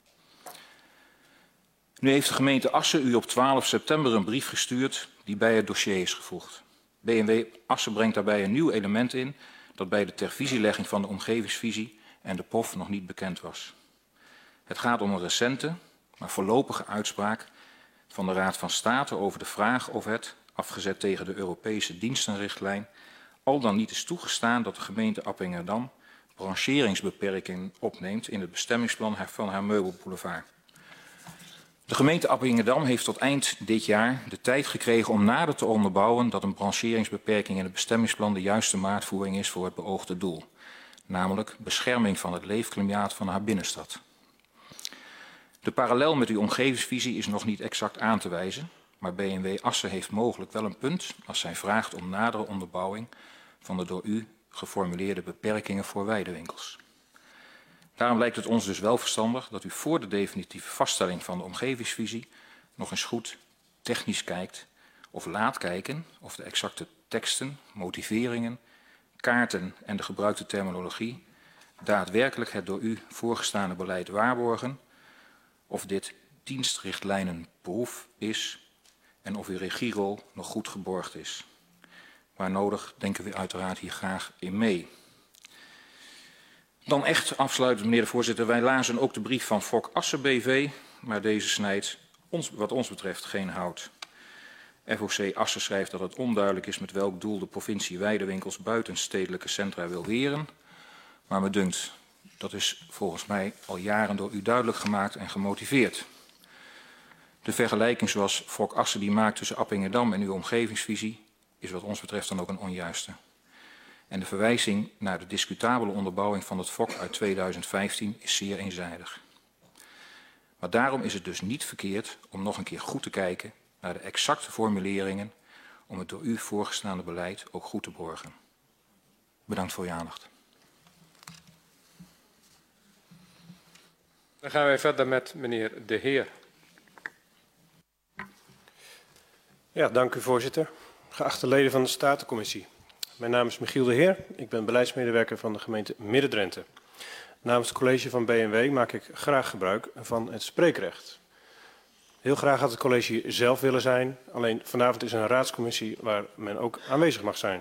Speaker 13: Nu heeft de gemeente Assen u op 12 september een brief gestuurd die bij het dossier is gevoegd. B&W Assen brengt daarbij een nieuw element in dat bij de tervisielegging van de omgevingsvisie en de POF nog niet bekend was. Het gaat om een recente, maar voorlopige uitspraak van de Raad van State over de vraag of het, afgezet tegen de Europese dienstenrichtlijn, al dan niet is toegestaan dat de gemeente Appingedam brancheringsbeperkingen opneemt in het bestemmingsplan van haar meubelboulevard. De gemeente Appingedam heeft tot eind dit jaar de tijd gekregen om nader te onderbouwen dat een brancheringsbeperking in het bestemmingsplan de juiste maatvoering is voor het beoogde doel, namelijk bescherming van het leefklimaat van haar binnenstad. De parallel met uw omgevingsvisie is nog niet exact aan te wijzen, maar B&W Assen heeft mogelijk wel een punt als zij vraagt om nadere onderbouwing van de door u geformuleerde beperkingen voor weidewinkels. Daarom lijkt het ons dus wel verstandig dat u voor de definitieve vaststelling van de omgevingsvisie nog eens goed technisch kijkt of laat kijken of de exacte teksten, motiveringen, kaarten en de gebruikte terminologie daadwerkelijk het door u voorgestane beleid waarborgen, of dit dienstrichtlijnenproef is en of uw regierol nog goed geborgd is. Waar nodig denken we uiteraard hier graag in mee. Dan echt afsluitend, meneer de voorzitter. Wij lazen ook de brief van FOK Assen BV, maar deze snijdt wat ons betreft geen hout. FOC Assen schrijft dat het onduidelijk is met welk doel de provincie weidewinkels buiten stedelijke centra wil weren. Maar me dunkt, dat is volgens mij al jaren door u duidelijk gemaakt en gemotiveerd. De vergelijking zoals FOK Assen die maakt tussen Appingedam en uw omgevingsvisie is wat ons betreft dan ook een onjuiste. En de verwijzing naar de discutabele onderbouwing van het FOK uit 2015 is zeer eenzijdig. Maar daarom is het dus niet verkeerd om nog een keer goed te kijken naar de exacte formuleringen om het door u voorgestane beleid ook goed te borgen. Bedankt voor uw aandacht.
Speaker 2: Dan gaan wij verder met meneer De Heer.
Speaker 14: Ja, dank u voorzitter. Geachte leden van de Statencommissie. Mijn naam is Michiel De Heer. Ik ben beleidsmedewerker van de gemeente Midden-Drenthe. Namens het college van B&W maak ik graag gebruik van het spreekrecht. Heel graag had het college hier zelf willen zijn. Alleen vanavond is er een raadscommissie waar men ook aanwezig mag zijn.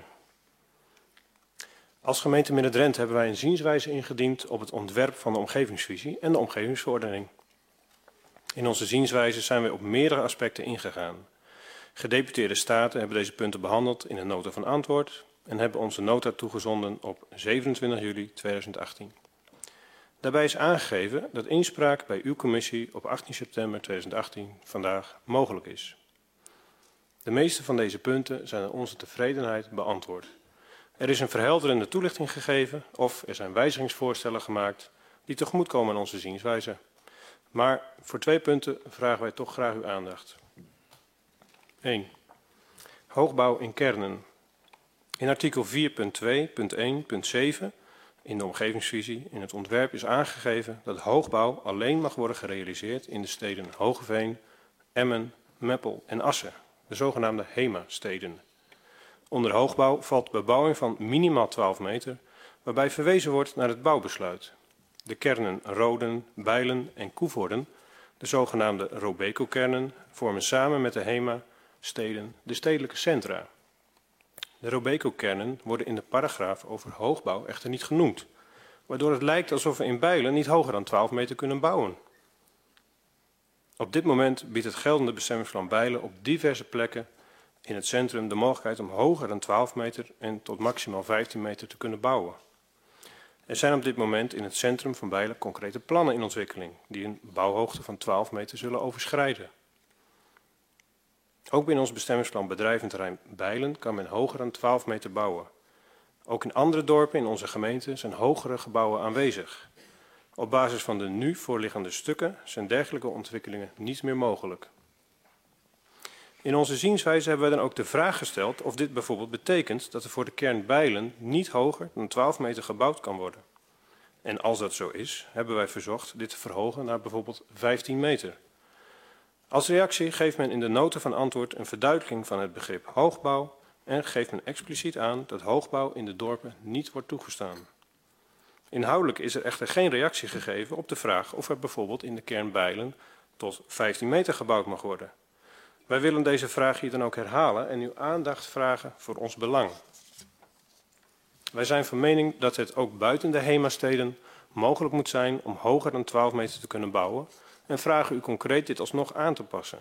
Speaker 14: Als gemeente Midden-Drenthe hebben wij een zienswijze ingediend op het ontwerp van de omgevingsvisie en de omgevingsverordening. In onze zienswijze zijn we op meerdere aspecten ingegaan. Gedeputeerde staten hebben deze punten behandeld in een nota van antwoord en hebben onze nota toegezonden op 27 juli 2018. Daarbij is aangegeven dat inspraak bij uw commissie op 18 september 2018 vandaag mogelijk is. De meeste van deze punten zijn naar onze tevredenheid beantwoord. Er is een verhelderende toelichting gegeven of er zijn wijzigingsvoorstellen gemaakt die tegemoetkomen aan onze zienswijze. Maar voor 2 punten vragen wij toch graag uw aandacht. 1. Hoogbouw in kernen. In artikel 4.2.1.7 in de omgevingsvisie in het ontwerp is aangegeven dat hoogbouw alleen mag worden gerealiseerd in de steden Hoogeveen, Emmen, Meppel en Assen, de zogenaamde HEMA-steden. Onder hoogbouw valt bebouwing van minimaal 12 meter, waarbij verwezen wordt naar het bouwbesluit. De kernen Roden, Bijlen en Koevoorden, de zogenaamde Robeco-kernen, vormen samen met de HEMA-steden de stedelijke centra. De Robeco-kernen worden in de paragraaf over hoogbouw echter niet genoemd, waardoor het lijkt alsof we in Bijlen niet hoger dan 12 meter kunnen bouwen. Op dit moment biedt het geldende bestemmingsplan Bijlen op diverse plekken in het centrum de mogelijkheid om hoger dan 12 meter en tot maximaal 15 meter te kunnen bouwen. Er zijn op dit moment in het centrum van Bijlen concrete plannen in ontwikkeling die een bouwhoogte van 12 meter zullen overschrijden. Ook binnen ons bestemmingsplan bedrijventerrein Bijlen kan men hoger dan 12 meter bouwen. Ook in andere dorpen in onze gemeente zijn hogere gebouwen aanwezig. Op basis van de nu voorliggende stukken zijn dergelijke ontwikkelingen niet meer mogelijk. In onze zienswijze hebben wij dan ook de vraag gesteld of dit bijvoorbeeld betekent dat er voor de kern Bijlen niet hoger dan 12 meter gebouwd kan worden. En als dat zo is, hebben wij verzocht dit te verhogen naar bijvoorbeeld 15 meter. Als reactie geeft men in de nota van antwoord een verduidelijking van het begrip hoogbouw en geeft men expliciet aan dat hoogbouw in de dorpen niet wordt toegestaan. Inhoudelijk is er echter geen reactie gegeven op de vraag of er bijvoorbeeld in de kern Bijlen tot 15 meter gebouwd mag worden. Wij willen deze vraag hier dan ook herhalen en uw aandacht vragen voor ons belang. Wij zijn van mening dat het ook buiten de HEMA-steden mogelijk moet zijn om hoger dan 12 meter te kunnen bouwen en vragen u concreet dit alsnog aan te passen.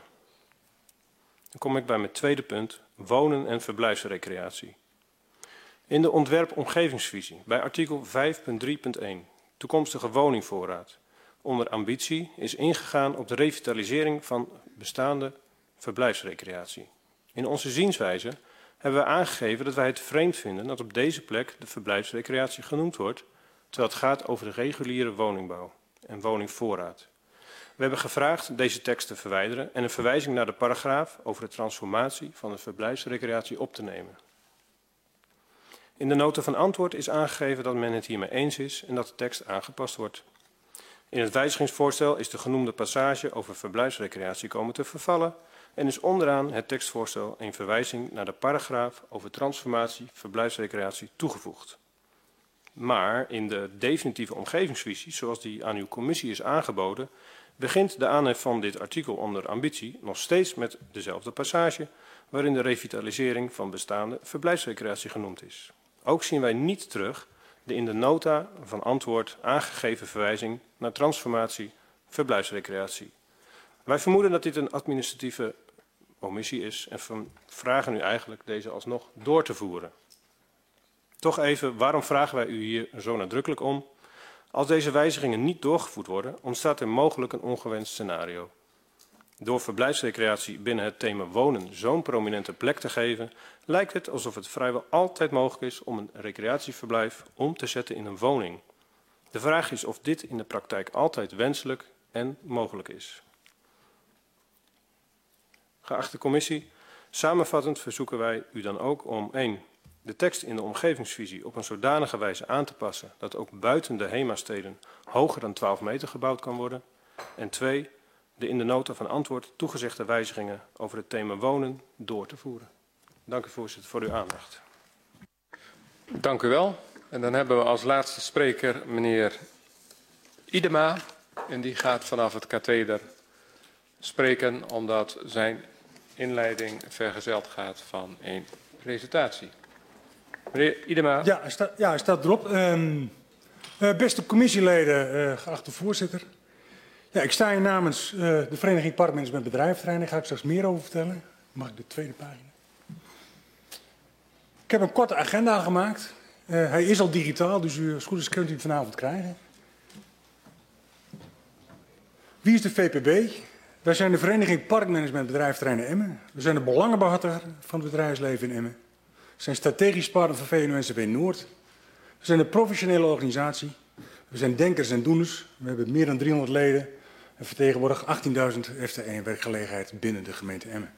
Speaker 14: Dan kom ik bij mijn tweede punt, wonen en verblijfsrecreatie. In de ontwerp-omgevingsvisie, bij artikel 5.3.1, toekomstige woningvoorraad, onder ambitie is ingegaan op de revitalisering van bestaande verblijfsrecreatie. In onze zienswijze hebben we aangegeven dat wij het vreemd vinden dat op deze plek de verblijfsrecreatie genoemd wordt, terwijl het gaat over de reguliere woningbouw en woningvoorraad. We hebben gevraagd deze tekst te verwijderen en een verwijzing naar de paragraaf over de transformatie van de verblijfsrecreatie op te nemen. In de nota van antwoord is aangegeven dat men het hiermee eens is en dat de tekst aangepast wordt. In het wijzigingsvoorstel is de genoemde passage over verblijfsrecreatie komen te vervallen en is onderaan het tekstvoorstel een verwijzing naar de paragraaf over transformatie verblijfsrecreatie toegevoegd. Maar in de definitieve omgevingsvisie, zoals die aan uw commissie is aangeboden, begint de aanhef van dit artikel onder ambitie nog steeds met dezelfde passage waarin de revitalisering van bestaande verblijfsrecreatie genoemd is. Ook zien wij niet terug de in de nota van antwoord aangegeven verwijzing naar transformatie verblijfsrecreatie. Wij vermoeden dat dit een administratieve omissie is en vragen u eigenlijk deze alsnog door te voeren. Toch even, waarom vragen wij u hier zo nadrukkelijk om? Als deze wijzigingen niet doorgevoerd worden, ontstaat er mogelijk een ongewenst scenario. Door verblijfsrecreatie binnen het thema wonen zo'n prominente plek te geven, lijkt het alsof het vrijwel altijd mogelijk is om een recreatieverblijf om te zetten in een woning. De vraag is of dit in de praktijk altijd wenselijk en mogelijk is. Geachte commissie, samenvattend verzoeken wij u dan ook om 1. De tekst in de omgevingsvisie op een zodanige wijze aan te passen dat ook buiten de HEMA-steden hoger dan 12 meter gebouwd kan worden. En 2. De in de nota van antwoord toegezegde wijzigingen over het thema wonen door te voeren. Dank u voorzitter voor uw aandacht.
Speaker 2: Dank u wel. En dan hebben we als laatste spreker meneer Idema. En die gaat vanaf het katheder spreken omdat zijn inleiding vergezeld gaat van een presentatie. Meneer Idema.
Speaker 15: Ja, hij staat erop. Beste commissieleden, geachte voorzitter. Ja, ik sta hier namens de Vereniging Parkmanagement Bedrijventerreinen. Daar ga ik straks meer over vertellen. Mag ik de tweede pagina? Ik heb een korte agenda gemaakt. Hij is al digitaal, dus als het goed is kunt u hem vanavond krijgen. Wie is de VPB? Wij zijn de Vereniging Parkmanagement Bedrijventerreinen Emmen. We zijn de belangenbehartiger van het bedrijfsleven in Emmen. We zijn strategisch partner van VNO-NCW Noord. We zijn een professionele organisatie. We zijn denkers en doeners. We hebben meer dan 300 leden en vertegenwoordigen 18.000 FTE-werkgelegenheid binnen de gemeente Emmen.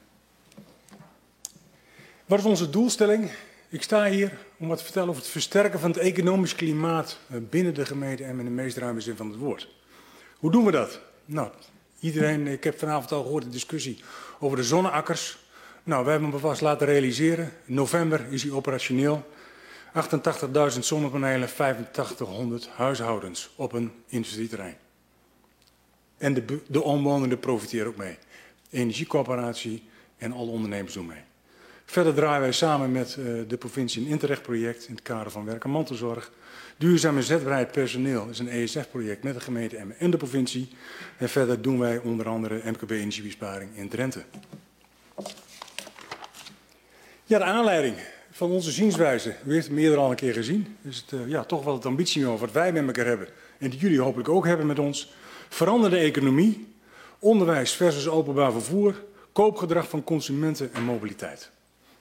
Speaker 15: Wat is onze doelstelling? Ik sta hier om wat te vertellen over het versterken van het economisch klimaat binnen de gemeente Emmen in de meest ruime zin van het woord. Hoe doen we dat? Nou, ik heb vanavond al gehoord de discussie over de zonneakkers. Nou, we hebben hem vast laten realiseren. In november is hij operationeel. 88.000 zonnepanelen, 8500 huishoudens op een industrieterrein. En de omwonenden profiteren ook mee. Energiecoöperatie en alle ondernemers doen mee. Verder draaien wij samen met de provincie een Interreg-project in het kader van werk en mantelzorg. Duurzaam en zetbaarheid personeel is een ESF-project met de gemeente Emmen en de provincie. En verder doen wij onder andere MKB-energiebesparing in Drenthe. Ja, de aanleiding van onze zienswijze, u heeft het meerdere al een keer gezien, is het toch wel het ambitieniveau wat wij met elkaar hebben en die jullie hopelijk ook hebben met ons. Veranderde economie, onderwijs versus openbaar vervoer, koopgedrag van consumenten en mobiliteit.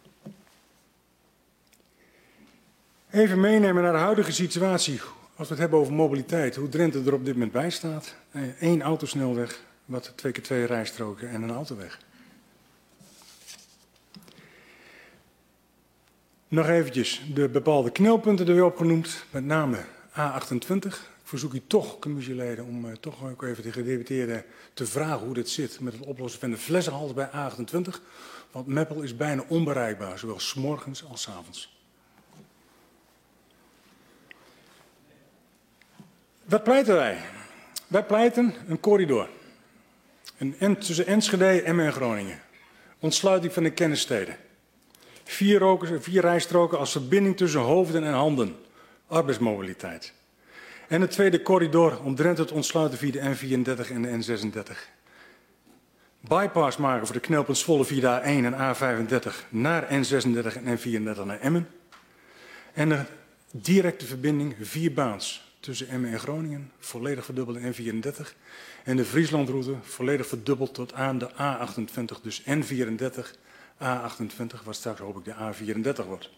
Speaker 15: Even meenemen naar de huidige situatie, als we het hebben over mobiliteit, hoe Drenthe er op dit moment bij staat. 1 autosnelweg, wat 2x2 rijstroken en een autoweg. Nog eventjes de bepaalde knelpunten er weer opgenoemd, met name A28, verzoek u toch, commissieleden, om toch ook even de gedeputeerden te vragen hoe dit zit met het oplossen van de flessenhals bij A28. Want Meppel is bijna onbereikbaar, zowel 's morgens als 's avonds. Wat pleiten wij? Wij pleiten een corridor. Tussen Enschede, Emmen en Groningen. Ontsluiting van de kennissteden. 4 rijstroken als verbinding tussen hoofden en handen. Arbeidsmobiliteit. En een tweede corridor om Drenthe te ontsluiten via de N34 en de N36. Bypass maken voor de knooppunt Zwolle via de A1 en A35 naar N36 en N34 naar Emmen. En een directe verbinding 4 baans tussen Emmen en Groningen, volledig verdubbeld in N34. En de Frieslandroute volledig verdubbeld tot aan de A28, dus N34, A28, wat straks hoop ik de A34 wordt.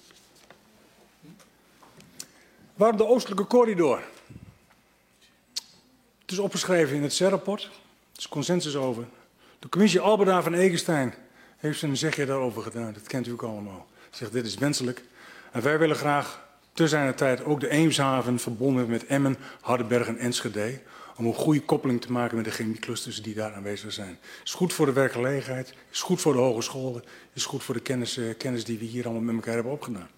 Speaker 15: Waarom de oostelijke corridor? Het is opgeschreven in het CER-rapport, er is consensus over. De commissie Alberda van Ekenstein heeft zijn zegje daarover gedaan, dat kent u ook allemaal. Zegt dit is wenselijk en wij willen graag te zijner tijd ook de Eemshaven verbonden met Emmen, Hardenberg en Enschede. Om een goede koppeling te maken met de chemieclusters die daar aanwezig zijn. Is goed voor de werkgelegenheid, is goed voor de hogescholen, is goed voor de kennis die we hier allemaal met elkaar hebben opgedaan.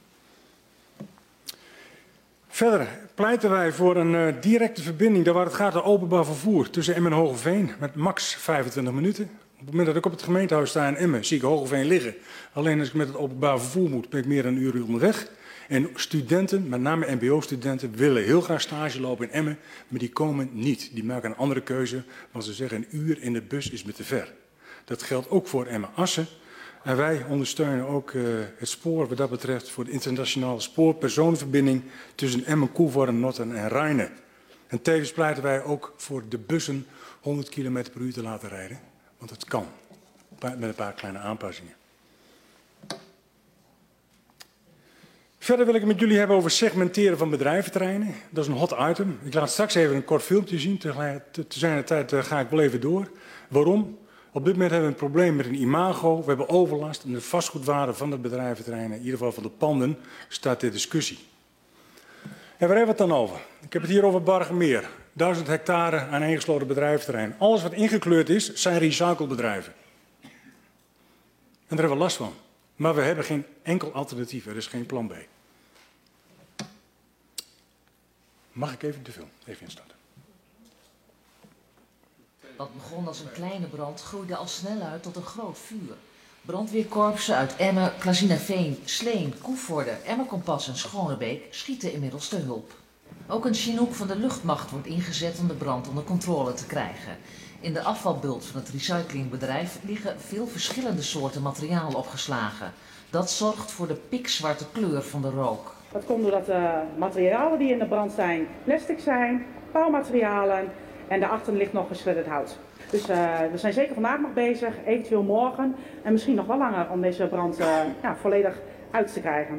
Speaker 15: Verder pleiten wij voor een directe verbinding, daar waar het gaat om openbaar vervoer, tussen Emmen en Hogeveen, met max 25 minuten. Op het moment dat ik op het gemeentehuis sta in Emmen, zie ik Hogeveen liggen. Alleen als ik met het openbaar vervoer moet, ben ik meer dan een uur onderweg. En studenten, met name mbo-studenten, willen heel graag stage lopen in Emmen, maar die komen niet. Die maken een andere keuze, want ze zeggen een uur in de bus is me te ver. Dat geldt ook voor Emmen-Assen. En wij ondersteunen ook het spoor wat dat betreft voor de internationale spoorpersonenverbinding tussen Emmen, Coevorden, Notten en Rhijnen. En tevens pleiten wij ook voor de bussen 100 km per uur te laten rijden, want het kan, met een paar kleine aanpassingen. Verder wil ik het met jullie hebben over segmenteren van bedrijventerreinen. Dat is een hot item. Ik laat straks even een kort filmpje zien. Te zijner tijd ga ik wel even door. Waarom? Op dit moment hebben we een probleem met een imago. We hebben overlast en de vastgoedwaarde van de bedrijventerreinen, in ieder geval van de panden, staat ter discussie. En waar hebben we het dan over? Ik heb het hier over Bargemeer. 1000 hectare aan ingesloten bedrijventerrein. Alles wat ingekleurd is, zijn recyclebedrijven. En daar hebben we last van. Maar we hebben geen enkel alternatief, er is geen plan B. Mag ik even de film even instarten?
Speaker 16: Wat begon als een kleine brand groeide al snel uit tot een groot vuur. Brandweerkorpsen uit Emmen, Klazinaveen, Sleen, Coevorden, Emmerkompas en Schonebeek schieten inmiddels te hulp. Ook een Chinook van de luchtmacht wordt ingezet om de brand onder controle te krijgen. In de afvalbult van het recyclingbedrijf liggen veel verschillende soorten materiaal opgeslagen. Dat zorgt voor de pikzwarte kleur van de rook.
Speaker 17: Dat komt doordat de materialen die in de brand zijn plastic zijn, bouwmaterialen en daarachter ligt nog geschredderd hout. Dus we zijn zeker vandaag nog bezig, eventueel morgen en misschien nog wel langer om deze brand volledig uit te krijgen.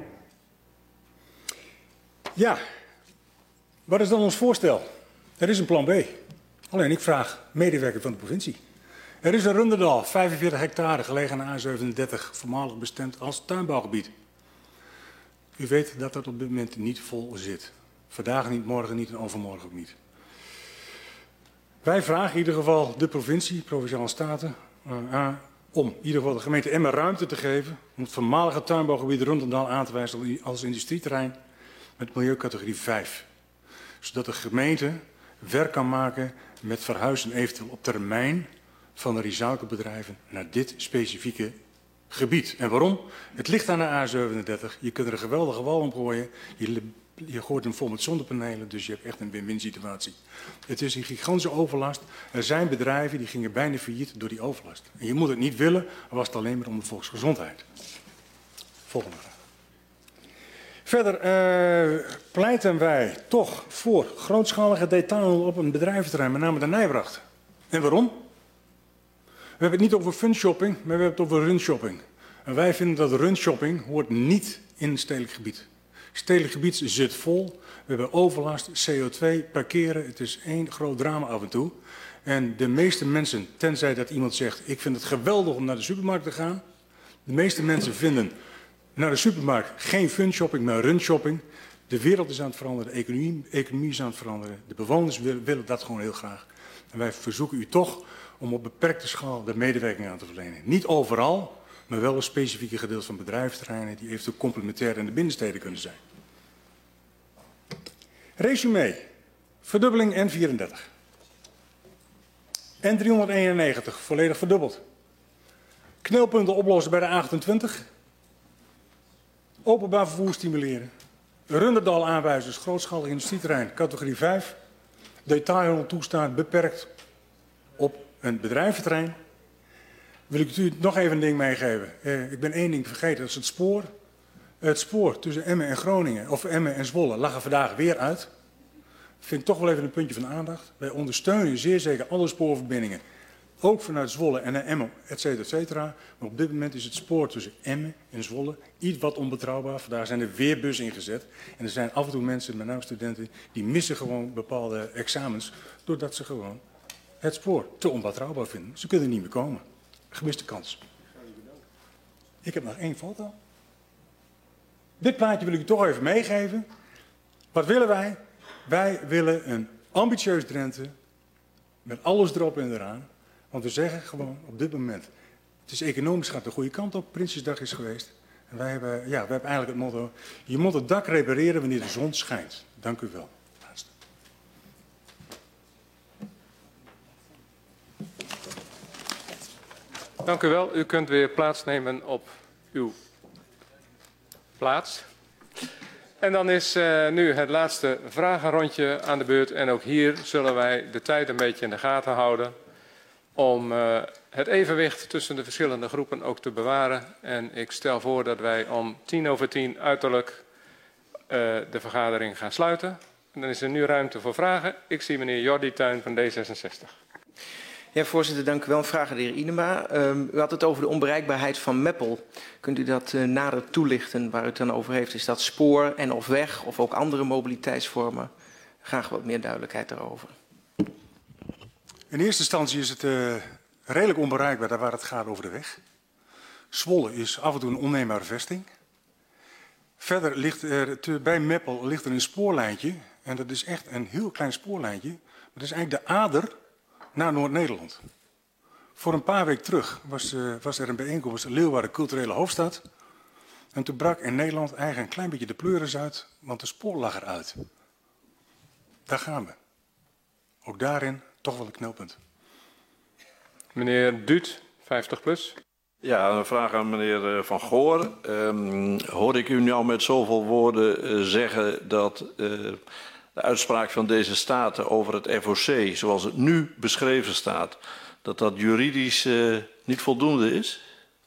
Speaker 15: Ja, wat is dan ons voorstel? Er is een plan B. Alleen ik vraag medewerker van de provincie. Er is een Runderdal, 45 hectare, gelegen aan A37, voormalig bestemd als tuinbouwgebied. U weet dat dat op dit moment niet vol zit. Vandaag niet, morgen niet en overmorgen ook niet. Wij vragen in ieder geval de provincie, Provinciale Staten, om in ieder geval de gemeente Emmen ruimte te geven om het voormalige tuinbouwgebied Runderdal aan te wijzen als industrieterrein met milieucategorie 5. Zodat de gemeente werk kan maken met verhuizen eventueel op termijn van de recyclebedrijven naar dit specifieke gebied. En waarom? Het ligt aan de A37. Je kunt er een geweldige wal om gooien. Je gooit hem vol met zonnepanelen, dus je hebt echt een win-win situatie. Het is een gigantische overlast. Er zijn bedrijven die gingen bijna failliet door die overlast. En je moet het niet willen, al was het alleen maar om de volksgezondheid. Volgende vraag. Verder pleiten wij toch voor grootschalige detailhandel op een bedrijventerrein, met name de Nijbracht. En waarom? We hebben het niet over funshopping, maar we hebben het over runshopping. En wij vinden dat runshopping hoort niet in een stedelijk gebied. Stedelijk gebied zit vol, we hebben overlast, CO2, parkeren, het is één groot drama af en toe. En de meeste mensen, tenzij dat iemand zegt, ik vind het geweldig om naar de supermarkt te gaan. De meeste mensen vinden naar de supermarkt geen funshopping, maar runshopping. De wereld is aan het veranderen, de economie is aan het veranderen. De bewoners willen dat gewoon heel graag. En wij verzoeken u toch om op beperkte schaal de medewerking aan te verlenen. Niet overal, maar wel een specifieke gedeelte van bedrijventerreinen die eventueel complementair in de binnensteden kunnen zijn. Resume. Verdubbeling N34. N391, volledig verdubbeld. Knelpunten oplossen bij de 28. Openbaar vervoer stimuleren. Runderdal aanwijzen, grootschalig industrieterrein, categorie 5. Detailhandel toestaan beperkt op een bedrijventerrein. Wil ik u nog even een ding meegeven. Ik ben één ding vergeten, dat is het spoor. Het spoor tussen Emmen en Groningen, of Emmen en Zwolle, lag er vandaag weer uit. Dat vind ik toch wel even een puntje van aandacht. Wij ondersteunen zeer zeker alle spoorverbindingen. Ook vanuit Zwolle en naar Emmen, et cetera. Maar op dit moment is het spoor tussen Emmen en Zwolle iets wat onbetrouwbaar. Vandaag zijn er weer bussen ingezet. En er zijn af en toe mensen, met name studenten, die missen gewoon bepaalde examens. Doordat ze gewoon het spoor te onbetrouwbaar vinden. Ze kunnen er niet meer komen. Gemiste kans. Ik heb nog één foto. Dit plaatje wil ik u toch even meegeven. Wat willen wij? Wij willen een ambitieus Drenthe. Met alles erop en eraan. Want we zeggen gewoon op dit moment, het is economisch gaat de goede kant op, Prinsjesdag is geweest. En wij hebben eigenlijk het motto, je moet het dak repareren wanneer de zon schijnt. Dank u wel.
Speaker 2: Dank u wel. U kunt weer plaatsnemen op uw plaats. En dan is nu het laatste vragenrondje aan de beurt. En ook hier zullen wij de tijd een beetje in de gaten houden om het evenwicht tussen de verschillende groepen ook te bewaren. En ik stel voor dat wij om 10:10 uiterlijk de vergadering gaan sluiten. En dan is er nu ruimte voor vragen. Ik zie meneer Jordi Tuin van D66.
Speaker 18: Ja, voorzitter, dank u wel. Vraag aan de heer Inema. U had het over de onbereikbaarheid van Meppel. Kunt u dat nader toelichten waar u het dan over heeft? Is dat spoor en of weg of ook andere mobiliteitsvormen? Graag wat meer duidelijkheid daarover.
Speaker 15: In eerste instantie is het redelijk onbereikbaar daar waar het gaat over de weg. Zwolle is af en toe een onneembare vesting. Verder ligt er bij Meppel ligt er een spoorlijntje. En dat is echt een heel klein spoorlijntje. Maar dat is eigenlijk de ader naar Noord-Nederland. Voor een paar weken terug was er een bijeenkomst, Leeuwarden culturele hoofdstad. En toen brak in Nederland eigenlijk een klein beetje de pleuris uit, want de spoor lag eruit. Daar gaan we. Ook daarin toch wel een knelpunt.
Speaker 2: Meneer Duut, 50+.
Speaker 6: Ja, een vraag aan meneer Van Goor. Hoor ik u nou met zoveel woorden zeggen dat de uitspraak van deze staten over het FOC, zoals het nu beschreven staat, dat dat juridisch niet voldoende is?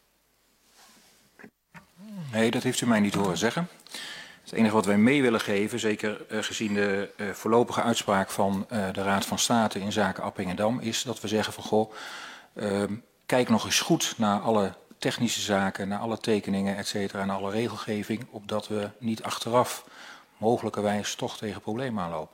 Speaker 13: Nee, dat heeft u mij niet horen zeggen. Het enige wat wij mee willen geven, zeker gezien de voorlopige uitspraak van de Raad van State in zaken Appingedam, is dat we zeggen van goh, kijk nog eens goed naar alle technische zaken, naar alle tekeningen, et cetera, en alle regelgeving, opdat we niet achteraf mogelijkerwijs toch tegen problemen aanlopen.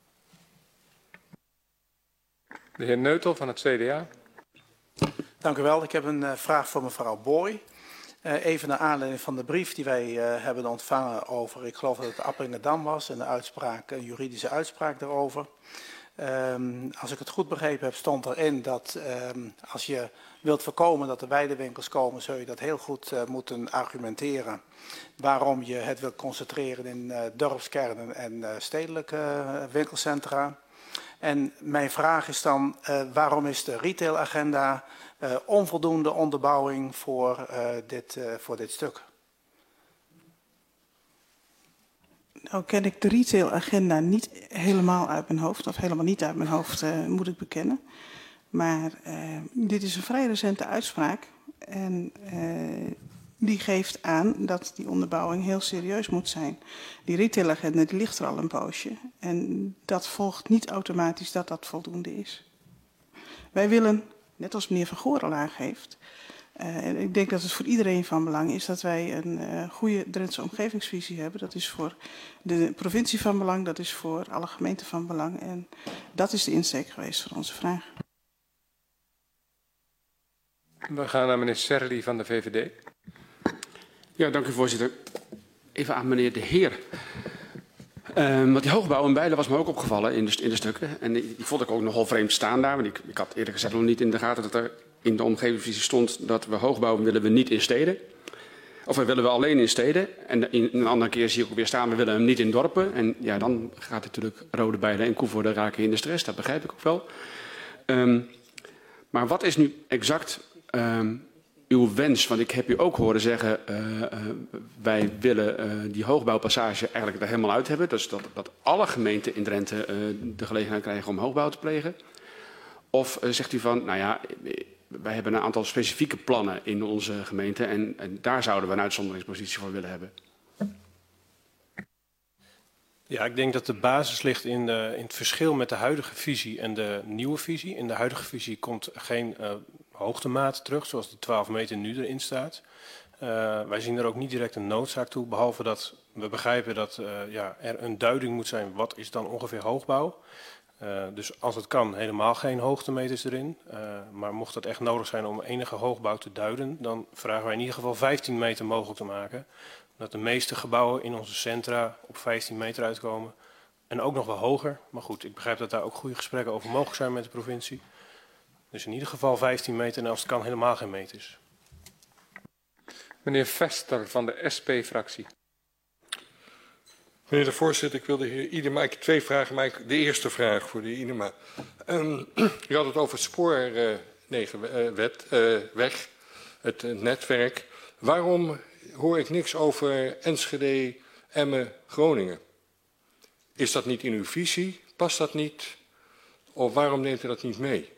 Speaker 2: De heer Neutel van het CDA.
Speaker 19: Dank u wel. Ik heb een vraag voor mevrouw Boy. Even naar aanleiding van de brief die wij hebben ontvangen over, ik geloof dat het Appingedam was, en de uitspraak, een juridische uitspraak daarover. Als ik het goed begrepen heb, stond erin dat als je wilt voorkomen dat er weidewinkels komen, zul je dat heel goed moeten argumenteren. Waarom je het wilt concentreren in dorpskernen en stedelijke winkelcentra. En mijn vraag is dan, waarom is de retailagenda onvoldoende onderbouwing voor dit stuk?
Speaker 12: Nou ken ik de retailagenda niet helemaal uit mijn hoofd, of helemaal niet uit mijn hoofd, moet ik bekennen. Maar dit is een vrij recente uitspraak en die geeft aan dat die onderbouwing heel serieus moet zijn. Die retailagenda die ligt er al een poosje en dat volgt niet automatisch dat dat voldoende is. Wij willen, net als meneer Van Goor al aangeeft, en ik denk dat het voor iedereen van belang is dat wij een goede Drentse omgevingsvisie hebben. Dat is voor de provincie van belang, dat is voor alle gemeenten van belang. En dat is de insteek geweest van onze vraag.
Speaker 2: We gaan naar meneer Serli van de VVD.
Speaker 20: Ja, dank u voorzitter. Even aan meneer De Heer. Want die hoogbouw in Bijlen was me ook opgevallen in de stukken. En die vond ik ook nogal vreemd staan daar. Want ik had eerlijk gezegd nog niet in de gaten dat er in de omgevingsvisie stond dat we hoogbouw willen we niet in steden. Of we willen we alleen in steden. En in een andere keer zie ik ook weer staan, we willen hem niet in dorpen. En ja, dan gaat natuurlijk Rode Bijlen en Koevoorde raken in de stress. Dat begrijp ik ook wel. Maar wat is nu exact uw wens? Want ik heb u ook horen zeggen, wij willen die hoogbouwpassage eigenlijk er helemaal uit hebben. Dus dat alle gemeenten in Drenthe de gelegenheid krijgen om hoogbouw te plegen. Of zegt u van, nou ja, wij hebben een aantal specifieke plannen in onze gemeente en daar zouden we een uitzonderingspositie voor willen hebben.
Speaker 14: Ja, ik denk dat de basis ligt in het verschil met de huidige visie en de nieuwe visie. In de huidige visie komt geen hoogtemaat terug, zoals de 12 meter nu erin staat. Wij zien er ook niet direct een noodzaak toe, behalve dat we begrijpen dat er een duiding moet zijn, wat is dan ongeveer hoogbouw. Dus als het kan, helemaal geen hoogtemeters erin. Maar mocht het echt nodig zijn om enige hoogbouw te duiden, dan vragen wij in ieder geval 15 meter mogelijk te maken. Dat de meeste gebouwen in onze centra op 15 meter uitkomen. En ook nog wel hoger. Maar goed, ik begrijp dat daar ook goede gesprekken over mogelijk zijn met de provincie. Dus in ieder geval 15 meter en als het kan helemaal geen meters.
Speaker 2: Meneer Vester van de SP-fractie.
Speaker 21: Meneer de voorzitter, ik wil de heer Idema, ik heb 2 vragen, maar de eerste vraag voor de heer Idema. U had het over het spoorweg, het netwerk. Waarom hoor ik niks over Enschede, Emmen, Groningen? Is dat niet in uw visie? Past dat niet? Of waarom neemt u dat niet mee?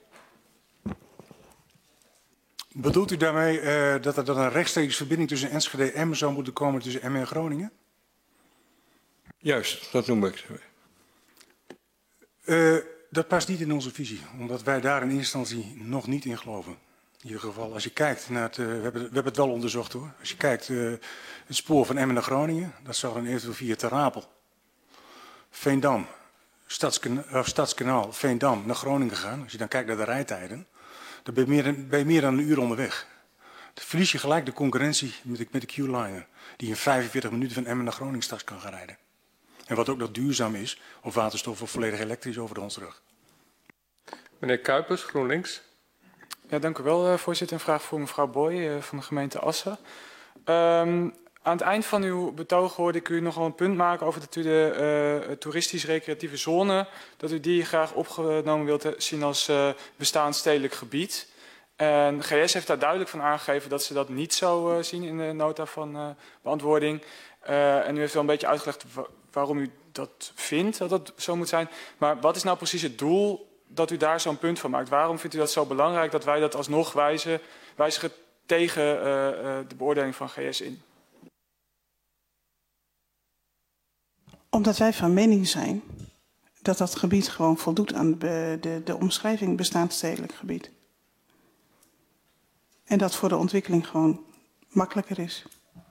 Speaker 15: Bedoelt u daarmee dat er dan een rechtstreeks verbinding tussen Enschede en Emmen zou moeten komen tussen Emmen en Groningen?
Speaker 21: Juist, dat noem ik.
Speaker 15: Dat past niet in onze visie, omdat wij daar in eerste instantie nog niet in geloven. In ieder geval, als je kijkt naar we hebben het wel onderzocht hoor. Als je kijkt het spoor van Emmen naar Groningen, dat zou dan eventueel via Ter Apel, Veendam, Stadskanaal, Veendam naar Groningen gaan. Als je dan kijkt naar de rijtijden, dan ben je meer dan een uur onderweg. Dan verlies je gelijk de concurrentie met de Q-liner, die in 45 minuten van Emmen naar Groningen straks kan gaan rijden. En wat ook nog duurzaam is, of waterstof of volledig elektrisch over de rug.
Speaker 2: Meneer Kuipers, GroenLinks.
Speaker 22: Ja, dank u wel, voorzitter. Een vraag voor mevrouw Boy van de gemeente Assen. Aan het eind van uw betoog hoorde ik u nogal een punt maken over dat u de toeristisch-recreatieve zone, dat u die graag opgenomen wilt zien als bestaand stedelijk gebied. En GS heeft daar duidelijk van aangegeven dat ze dat niet zo zien in de nota van beantwoording. En u heeft wel een beetje uitgelegd waarom u dat vindt, dat dat zo moet zijn. Maar wat is nou precies het doel dat u daar zo'n punt van maakt? Waarom vindt u dat zo belangrijk dat wij dat alsnog wijzigen tegen de beoordeling van GS in?
Speaker 12: Omdat wij van mening zijn dat dat gebied gewoon voldoet aan de omschrijving bestaand stedelijk gebied. En dat voor de ontwikkeling gewoon makkelijker is.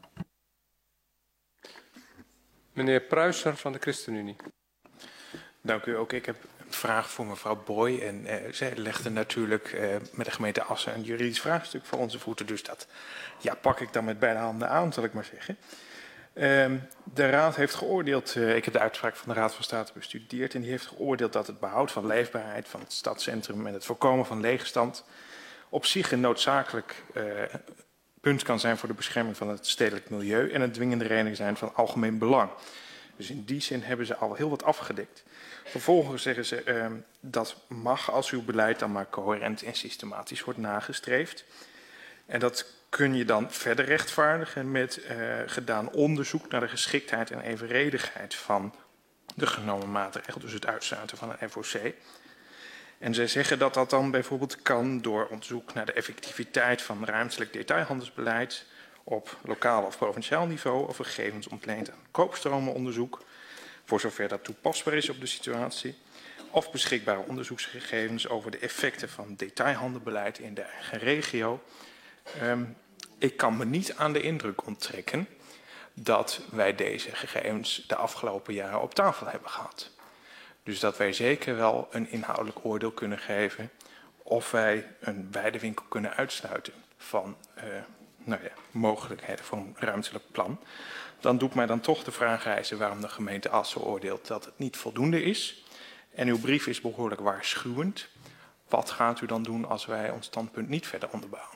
Speaker 2: Meneer Pruiser van de ChristenUnie.
Speaker 5: Dank u ook. Ik heb een vraag voor mevrouw Boy. En zij legde natuurlijk met de gemeente Assen een juridisch vraagstuk voor onze voeten. Dus dat pak ik dan met beide handen aan, zal ik maar zeggen. De Raad heeft geoordeeld, ik heb de uitspraak van de Raad van State bestudeerd. En die heeft geoordeeld dat het behoud van leefbaarheid van het stadscentrum en het voorkomen van leegstand op zich een noodzakelijk punt kan zijn voor de bescherming van het stedelijk milieu en een dwingende reden zijn van algemeen belang. Dus in die zin hebben ze al heel wat afgedekt. Vervolgens zeggen ze dat mag als uw beleid dan maar coherent en systematisch wordt nagestreefd. En dat kun je dan verder rechtvaardigen met gedaan onderzoek naar de geschiktheid en evenredigheid van de genomen maatregel, dus het uitsluiten van een FOC. En zij zeggen dat dat dan bijvoorbeeld kan door onderzoek naar de effectiviteit van ruimtelijk detailhandelsbeleid op lokaal of provinciaal niveau of gegevens ontleend aan koopstromenonderzoek, voor zover dat toepasbaar is op de situatie, of beschikbare onderzoeksgegevens over de effecten van detailhandelbeleid in de eigen regio. Ik kan me niet aan de indruk onttrekken dat wij deze gegevens de afgelopen jaren op tafel hebben gehad. Dus dat wij zeker wel een inhoudelijk oordeel kunnen geven of wij een weidewinkel kunnen uitsluiten van mogelijkheden voor een ruimtelijk plan. Dan doet mij dan toch de vraag rijzen waarom de gemeente Assen oordeelt dat het niet voldoende is. En uw brief is behoorlijk waarschuwend. Wat gaat u dan doen als wij ons standpunt niet verder onderbouwen?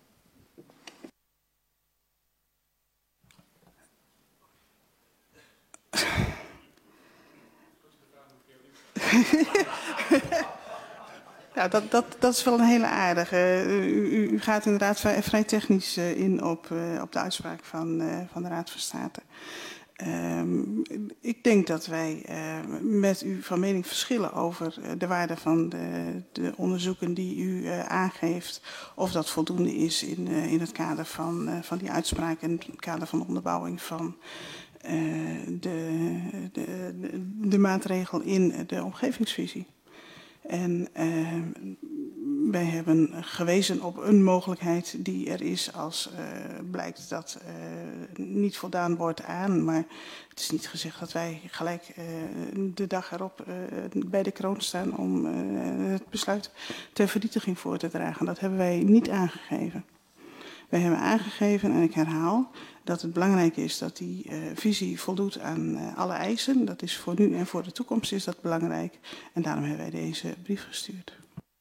Speaker 12: Ja, dat is wel een hele aardige. U gaat inderdaad vrij technisch in op de uitspraak van de Raad van State. Ik denk dat wij met u van mening verschillen over de waarde van de onderzoeken die u aangeeft. Of dat voldoende is in het kader van die uitspraak en in het kader van de onderbouwing van de maatregel in de omgevingsvisie. En wij hebben gewezen op een mogelijkheid die er is als blijkt dat niet voldaan wordt aan. Maar het is niet gezegd dat wij gelijk de dag erop bij de kroon staan om het besluit ter vernietiging voor te dragen. Dat hebben wij niet aangegeven. Wij hebben aangegeven, en ik herhaal, dat het belangrijk is dat die visie voldoet aan alle eisen. Dat is voor nu en voor de toekomst is dat belangrijk. En daarom hebben wij deze brief gestuurd.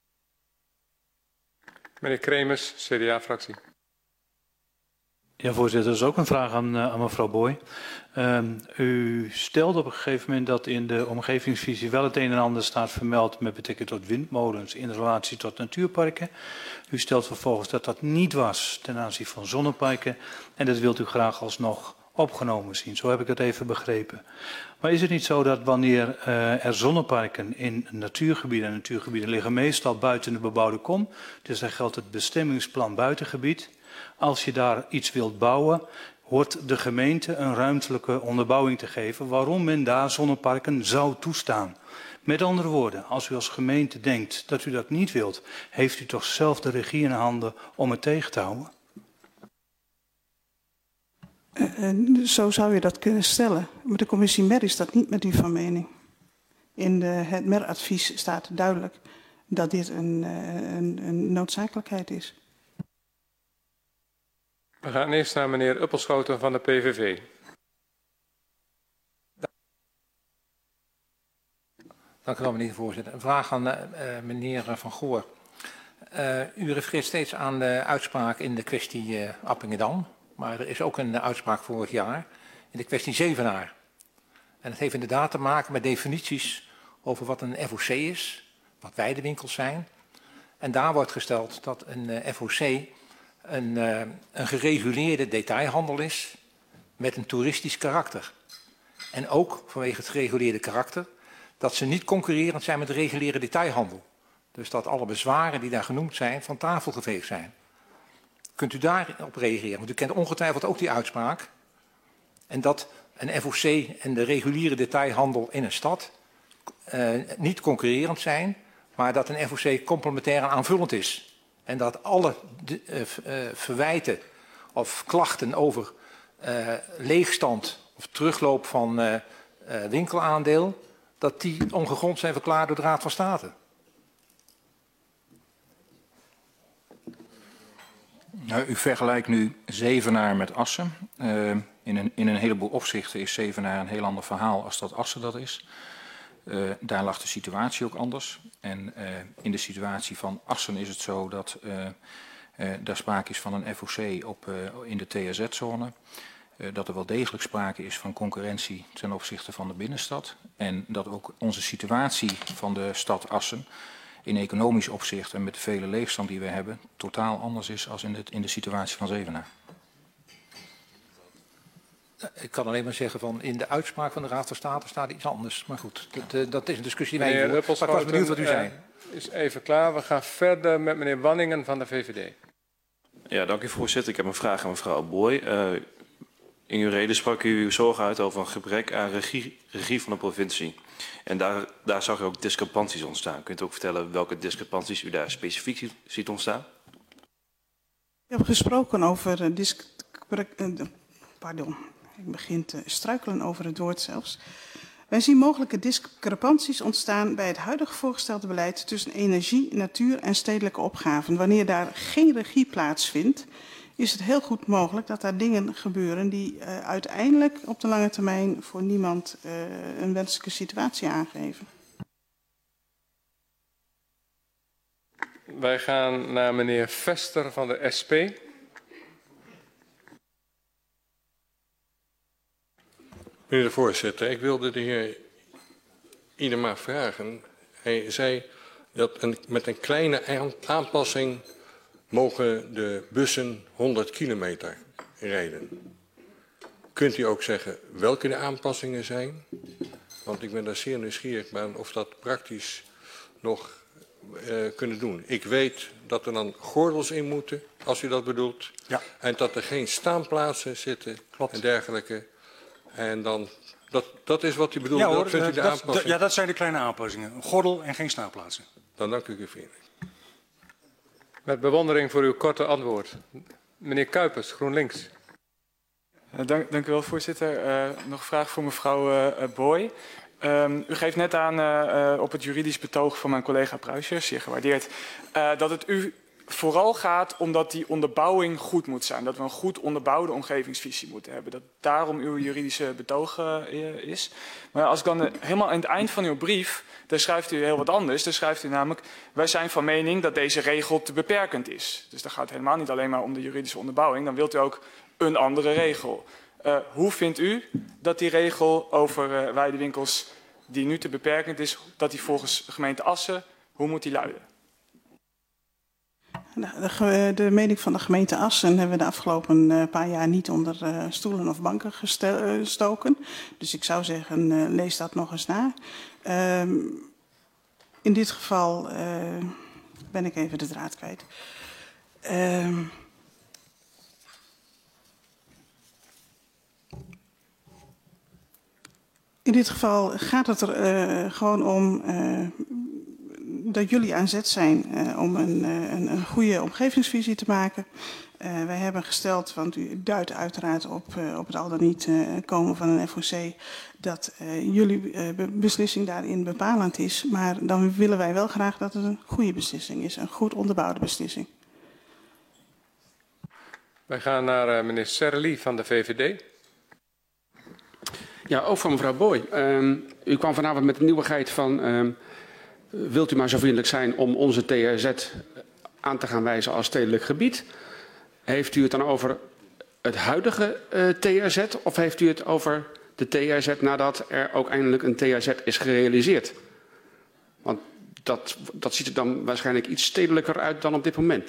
Speaker 2: Meneer Kremers, CDA-fractie.
Speaker 1: Ja, voorzitter, dat is ook een vraag aan mevrouw Boy. U stelde op een gegeven moment dat in de omgevingsvisie wel het een en ander staat vermeld met betrekking tot windmolens in relatie tot natuurparken. U stelt vervolgens dat dat niet was ten aanzien van zonneparken en dat wilt u graag alsnog opgenomen zien. Zo heb ik het even begrepen. Maar is het niet zo dat wanneer er zonneparken in natuurgebieden, en natuurgebieden liggen meestal buiten de bebouwde kom, dus daar geldt het bestemmingsplan buitengebied. Als je daar iets wilt bouwen, hoort de gemeente een ruimtelijke onderbouwing te geven waarom men daar zonneparken zou toestaan. Met andere woorden, als u als gemeente denkt dat u dat niet wilt, heeft u toch zelf de regie in handen om het tegen te houden?
Speaker 12: Zo zou je dat kunnen stellen. Maar de commissie MER is dat niet met u van mening. In het MER-advies staat duidelijk dat dit een noodzakelijkheid is.
Speaker 2: We gaan eerst naar meneer Uppelschoten van de PVV.
Speaker 8: Dank u wel, meneer de voorzitter. Een vraag aan meneer Van Goor. U refereert steeds aan de uitspraak in de kwestie Appingedam. Maar er is ook een uitspraak vorig jaar in de kwestie Zevenaar. En het heeft inderdaad te maken met definities over wat een FOC is, wat weidewinkels zijn. En daar wordt gesteld dat een FOC een gereguleerde detailhandel is met een toeristisch karakter. En ook vanwege het gereguleerde karakter dat ze niet concurrerend zijn met de reguliere detailhandel. Dus dat alle bezwaren die daar genoemd zijn van tafel geveegd zijn. Kunt u daarop reageren? Want u kent ongetwijfeld ook die uitspraak. En dat een FOC en de reguliere detailhandel in een stad niet concurrerend zijn, maar dat een FOC complementair en aanvullend is. En dat alle verwijten of klachten over leegstand of terugloop van winkelaandeel, dat die ongegrond zijn verklaard door de Raad van State.
Speaker 13: Nou, u vergelijkt nu Zevenaar met Assen. In een heleboel opzichten is Zevenaar een heel ander verhaal als dat Assen dat is. Daar lag de situatie ook anders. En in de situatie van Assen is het zo dat daar sprake is van een FOC in de THZ-zone. Dat er wel degelijk sprake is van concurrentie ten opzichte van de binnenstad. En dat ook onze situatie van de stad Assen in economisch opzicht en met de vele leegstand die we hebben, totaal anders is als in de situatie van Zevenaar.
Speaker 8: Ik kan alleen maar zeggen van in de uitspraak van de Raad van State staat iets anders. Maar goed, dat is een discussie die wij voeren. Maar ik was benieuwd wat u zei.
Speaker 2: Is even klaar. We gaan verder met meneer Wanningen van de VVD.
Speaker 4: Ja, dank u voorzitter. Ik heb een vraag aan mevrouw Boy. In uw reden sprak u uw zorgen uit over een gebrek aan regie van de provincie. En daar zag u ook discrepanties ontstaan. Kunt u ook vertellen welke discrepanties u daar specifiek ziet ontstaan?
Speaker 12: Ik heb gesproken over ik begin te struikelen over het woord zelfs. Wij zien mogelijke discrepanties ontstaan bij het huidig voorgestelde beleid tussen energie, natuur en stedelijke opgaven. Wanneer daar geen regie plaatsvindt, is het heel goed mogelijk dat daar dingen gebeuren die uiteindelijk op de lange termijn voor niemand een wenselijke situatie aangeven.
Speaker 2: Wij gaan naar meneer Vester van de SP.
Speaker 21: Meneer de voorzitter, ik wilde de heer Idema vragen. Hij zei dat met een kleine aanpassing mogen de bussen 100 kilometer rijden. Kunt u ook zeggen welke de aanpassingen zijn? Want ik ben daar zeer nieuwsgierig naar of dat praktisch nog kunnen doen. Ik weet dat er dan gordels in moeten, als u dat bedoelt.
Speaker 15: Ja.
Speaker 21: En dat er geen staanplaatsen zitten. Klopt. En dergelijke. En dan, dat is wat u bedoelt.
Speaker 15: Ja, hoor,
Speaker 21: dat vindt u de aanpassing?
Speaker 15: Ja, dat zijn de kleine aanpassingen. Een gordel en geen staanplaatsen.
Speaker 21: Dan dank ik u vriendelijk.
Speaker 2: Met bewondering voor uw korte antwoord. Meneer Kuipers, GroenLinks.
Speaker 22: Dank u wel, voorzitter. Nog een vraag voor mevrouw Boy. U geeft net aan op het juridisch betoog van mijn collega Pruisje, zeer gewaardeerd, dat het u vooral gaat omdat die onderbouwing goed moet zijn. Dat we een goed onderbouwde omgevingsvisie moeten hebben. Dat daarom uw juridische betoog is. Maar als ik dan helemaal aan het eind van uw brief, daar schrijft u heel wat anders. Daar schrijft u namelijk, wij zijn van mening dat deze regel te beperkend is. Dus dan gaat het helemaal niet alleen maar om de juridische onderbouwing. Dan wilt u ook een andere regel. Hoe vindt u dat die regel over weidewinkels, die nu te beperkend is, dat die volgens de gemeente Assen, hoe moet die luiden?
Speaker 12: De mening van de gemeente Assen hebben we de afgelopen paar jaar niet onder stoelen of banken gestoken. Dus ik zou zeggen, lees dat nog eens na. In dit geval ben ik even de draad kwijt. In dit geval gaat het er gewoon om dat jullie aan zet zijn om een goede omgevingsvisie te maken. Wij hebben gesteld, want u duidt uiteraard op het al dan niet komen van een FOC, dat jullie beslissing daarin bepalend is. Maar dan willen wij wel graag dat het een goede beslissing is, een goed onderbouwde beslissing.
Speaker 2: Wij gaan naar meneer Serli van de VVD.
Speaker 20: Ja, ook van mevrouw Boy. U kwam vanavond met de nieuwigheid van, wilt u maar zo vriendelijk zijn om onze TRZ aan te gaan wijzen als stedelijk gebied? Heeft u het dan over het huidige TRZ of heeft u het over de TRZ nadat er ook eindelijk een TRZ is gerealiseerd? Want dat ziet er dan waarschijnlijk iets stedelijker uit dan op dit moment.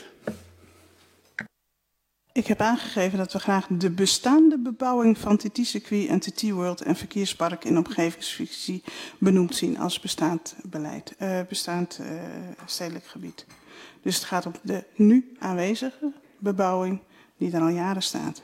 Speaker 12: Ik heb aangegeven dat we graag de bestaande bebouwing van TT-circuit en TT-world en verkeerspark in omgevingsvisie benoemd zien als bestaand beleid, bestaand stedelijk gebied. Dus het gaat om de nu aanwezige bebouwing die er al jaren staat.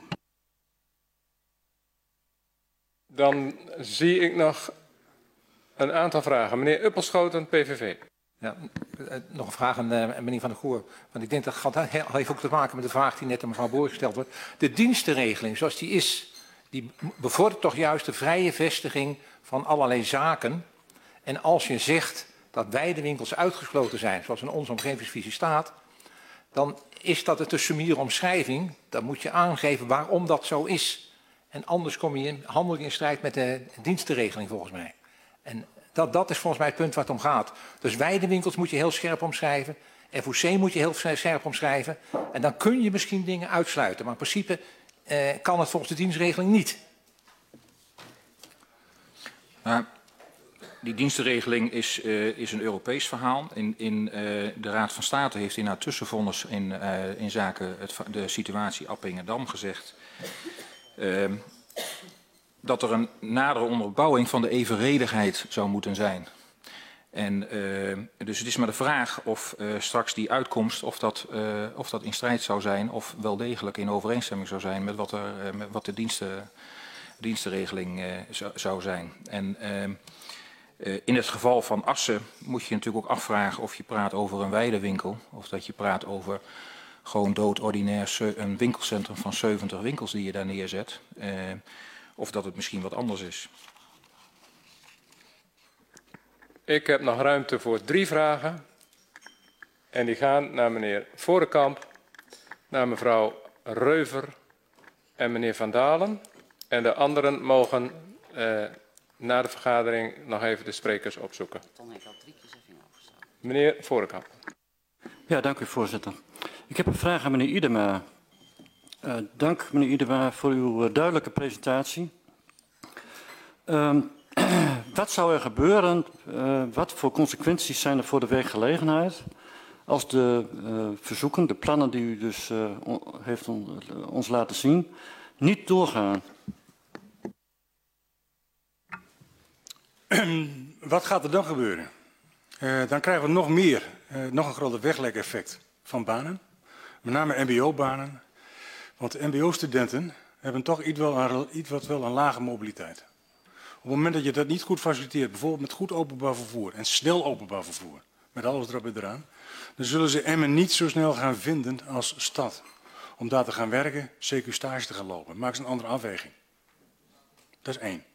Speaker 2: Dan zie ik nog een aantal vragen. Meneer Uppelschoten, PVV.
Speaker 8: Ja, nog een vraag aan meneer Van der Goor. Want ik denk dat het heeft ook te maken met de vraag die net aan mevrouw Boer gesteld wordt. De dienstenregeling zoals die is, die bevordert toch juist de vrije vestiging van allerlei zaken. En als je zegt dat weidewinkels uitgesloten zijn, zoals in onze omgevingsvisie staat, dan is dat een summiere omschrijving. Dan moet je aangeven waarom dat zo is. En anders handel je in strijd met de dienstenregeling volgens mij. En dat is volgens mij het punt waar het om gaat. Dus weidewinkels moet je heel scherp omschrijven. FOC moet je heel scherp omschrijven. En dan kun je misschien dingen uitsluiten. Maar in principe kan het volgens de dienstregeling niet.
Speaker 13: Die dienstenregeling is een Europees verhaal. De Raad van State heeft in haar tussenvonnis in zaken de situatie Appingedam gezegd dat er een nadere onderbouwing van de evenredigheid zou moeten zijn. En dus het is maar de vraag of straks die uitkomst, of dat in strijd zou zijn of wel degelijk in overeenstemming zou zijn met wat de dienstenregeling zou zijn. En in het geval van Assen moet je natuurlijk ook afvragen of je praat over een weidewinkel of dat je praat over gewoon doodordinair een winkelcentrum van 70 winkels die je daar neerzet. Of dat het misschien wat anders is.
Speaker 2: Ik heb nog ruimte voor 3 vragen. En die gaan naar meneer Vorenkamp, naar mevrouw Reuver en meneer Van Dalen. En de anderen mogen na de vergadering nog even de sprekers opzoeken. Meneer Vorenkamp.
Speaker 9: Ja, dank u voorzitter. Ik heb een vraag aan meneer Idema. Dank meneer Idema voor uw duidelijke presentatie. Wat zou er gebeuren, wat voor consequenties zijn er voor de werkgelegenheid als de verzoeken, de plannen die u dus heeft ons laten zien, niet doorgaan?
Speaker 15: Wat gaat er dan gebeuren? Dan krijgen we nog meer, nog een groter weglekeffect van banen. Met name mbo-banen. Want de mbo-studenten hebben toch iets wat wel een lage mobiliteit. Op het moment dat je dat niet goed faciliteert, bijvoorbeeld met goed openbaar vervoer en snel openbaar vervoer, met alles erop en eraan, dan zullen ze Emmen niet zo snel gaan vinden als stad. Om daar te gaan werken, CQ stage te gaan lopen. Maak eens een andere afweging. Dat is 1.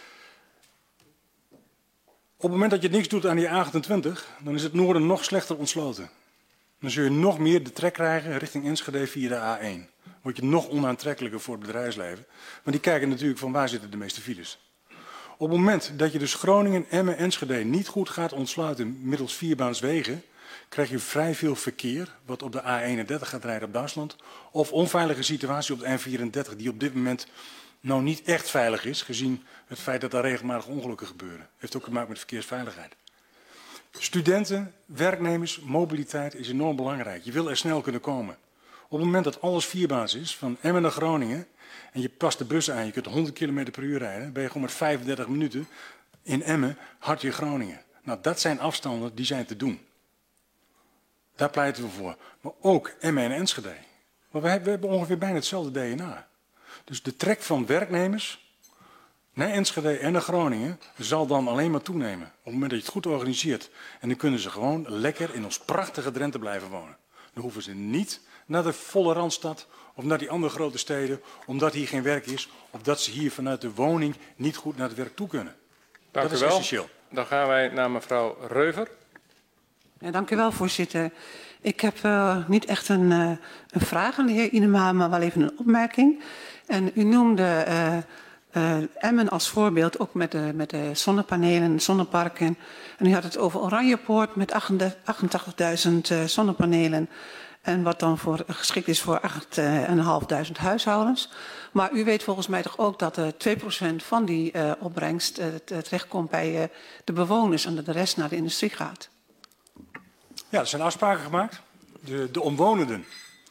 Speaker 15: Op het moment dat je niks doet aan die A28, dan is het noorden nog slechter ontsloten. Dan zul je nog meer de trek krijgen richting Enschede via de A1. Word je nog onaantrekkelijker voor het bedrijfsleven. Want die kijken natuurlijk van waar zitten de meeste files. Op het moment dat je dus Groningen, Emmen, Enschede niet goed gaat ontsluiten middels vierbaanswegen, krijg je vrij veel verkeer wat op de A31 gaat rijden op Duitsland. Of onveilige situatie op de N34 die op dit moment nou niet echt veilig is, gezien het feit dat daar regelmatig ongelukken gebeuren. Heeft ook te maken met verkeersveiligheid. Studenten, werknemers, mobiliteit is enorm belangrijk. Je wil er snel kunnen komen. Op het moment dat alles vierbaans is, van Emmen naar Groningen, en je past de bus aan, je kunt 100 km per uur rijden, ben je gewoon met 35 minuten in Emmen, Hartje, Groningen. Nou, dat zijn afstanden die zijn te doen. Daar pleiten we voor. Maar ook Emmen en Enschede. Want we hebben ongeveer bijna hetzelfde DNA. Dus de trek van werknemers naar Enschede en naar Groningen zal dan alleen maar toenemen. Op het moment dat je het goed organiseert. En dan kunnen ze gewoon lekker in ons prachtige Drenthe blijven wonen. Dan hoeven ze niet naar de volle Randstad of naar die andere grote steden, omdat hier geen werk is, of dat ze hier vanuit de woning niet goed naar het werk toe kunnen.
Speaker 2: Dank
Speaker 15: dat
Speaker 2: u
Speaker 15: is
Speaker 2: wel.
Speaker 15: essentieel.
Speaker 2: Dan gaan wij naar mevrouw Reuver.
Speaker 3: Ja, dank u wel, voorzitter. Ik heb niet echt een vraag aan de heer Idema, maar wel even een opmerking. En u noemde Emmen als voorbeeld, ook met de zonnepanelen, zonneparken. En u had het over Oranjepoort met 88.000 zonnepanelen. En wat dan geschikt is voor 8.500 huishoudens. Maar u weet volgens mij toch ook dat 2% van die opbrengst terechtkomt bij de bewoners en dat de rest naar de industrie gaat.
Speaker 15: Ja, er zijn afspraken gemaakt. De omwonenden,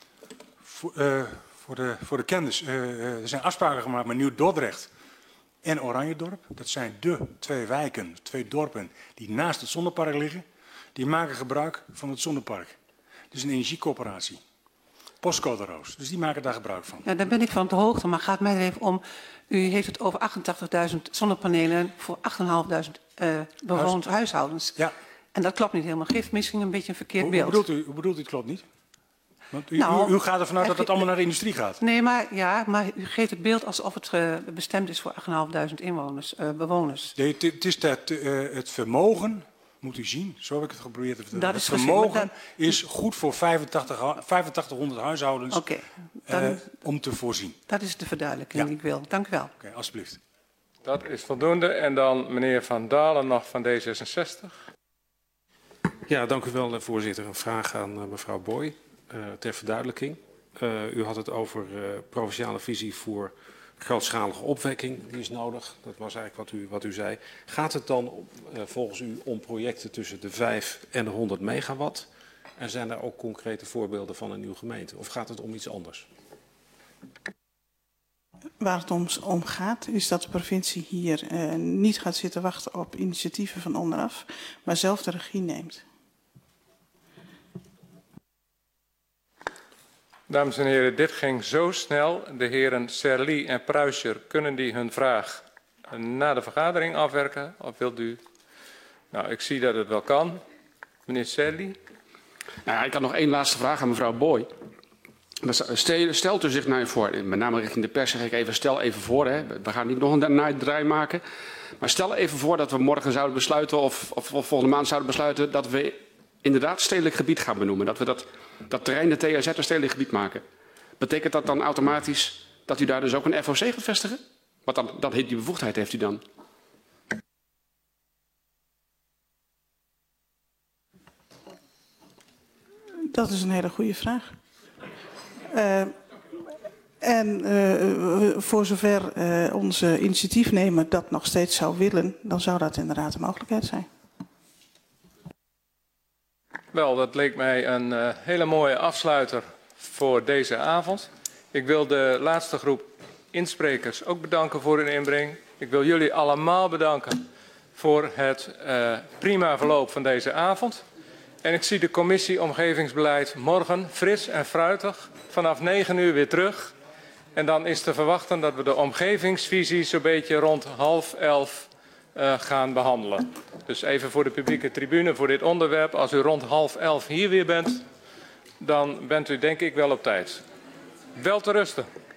Speaker 15: voor de kennis, er zijn afspraken gemaakt met Nieuw-Dordrecht en Oranjedorp. Dat zijn de 2 wijken, 2 dorpen die naast het zonnepark liggen. Die maken gebruik van het zonnepark. Het is een energiecoöperatie. Postcode Roos. Dus die maken daar gebruik van.
Speaker 3: Ja, daar ben ik van op de hoogte, maar gaat mij er even om. U heeft het over 88.000 zonnepanelen voor 8.500 bewoners huishoudens.
Speaker 15: Ja.
Speaker 3: En dat klopt niet helemaal. Geeft misschien een beetje een verkeerd beeld.
Speaker 15: Hoe bedoelt u het klopt niet? Want u gaat ervan uit dat het allemaal naar de industrie gaat.
Speaker 3: Nee, maar u geeft het beeld alsof het bestemd is voor 8.500 inwoners, bewonons.
Speaker 15: Nee, het is het vermogen, moet u zien, zo heb ik het geprobeerd te vertellen. Het vermogen is goed voor 8500 huishoudens om te voorzien.
Speaker 3: Dat is de verduidelijking die ik wil. Dank u wel.
Speaker 15: Oké, alsjeblieft.
Speaker 2: Dat is voldoende. En dan meneer Van Dalen nog van D66.
Speaker 7: Ja, dank u wel, voorzitter. Een vraag aan mevrouw Boy ter verduidelijking. U had het over provinciale visie voor grootschalige opwekking. Die is nodig. Dat was eigenlijk wat u zei. Gaat het dan volgens u om projecten tussen de 5 en de 100 megawatt? En zijn er ook concrete voorbeelden van een uw gemeente? Of gaat het om iets anders?
Speaker 12: Waar het om gaat, is dat de provincie hier niet gaat zitten wachten op initiatieven van onderaf, maar zelf de regie neemt.
Speaker 2: Dames en heren, dit ging zo snel. De heren Serli en Pruischer, kunnen die hun vraag na de vergadering afwerken? Of wilt u? Nou, ik zie dat het wel kan. Meneer Serli.
Speaker 20: Nou, ik had nog één laatste vraag aan mevrouw Boy. Stelt u zich nou voor, met name richting de pers zeg ik even, stel even voor, hè, we gaan niet nog een naaidraai maken. Maar stel even voor dat we morgen zouden besluiten of volgende maand zouden besluiten dat we inderdaad stedelijk gebied gaan benoemen. Dat we dat terrein, de THZ, een stedelijk gebied maken. Betekent dat dan automatisch dat u daar dus ook een FOC gaat vestigen? Want dan die bevoegdheid heeft u dan.
Speaker 12: Dat is een hele goede vraag. Voor zover onze initiatiefnemer dat nog steeds zou willen, dan zou dat inderdaad een mogelijkheid zijn.
Speaker 2: Wel, dat leek mij een hele mooie afsluiter voor deze avond. Ik wil de laatste groep insprekers ook bedanken voor hun inbreng. Ik wil jullie allemaal bedanken voor het prima verloop van deze avond. En ik zie de commissie Omgevingsbeleid morgen fris en fruitig vanaf 9 uur weer terug. En dan is te verwachten dat we de omgevingsvisie zo'n beetje rond 10:30 gaan behandelen. Dus even voor de publieke tribune voor dit onderwerp. Als u rond 10:30 hier weer bent, dan bent u denk ik wel op tijd. Wel te rusten.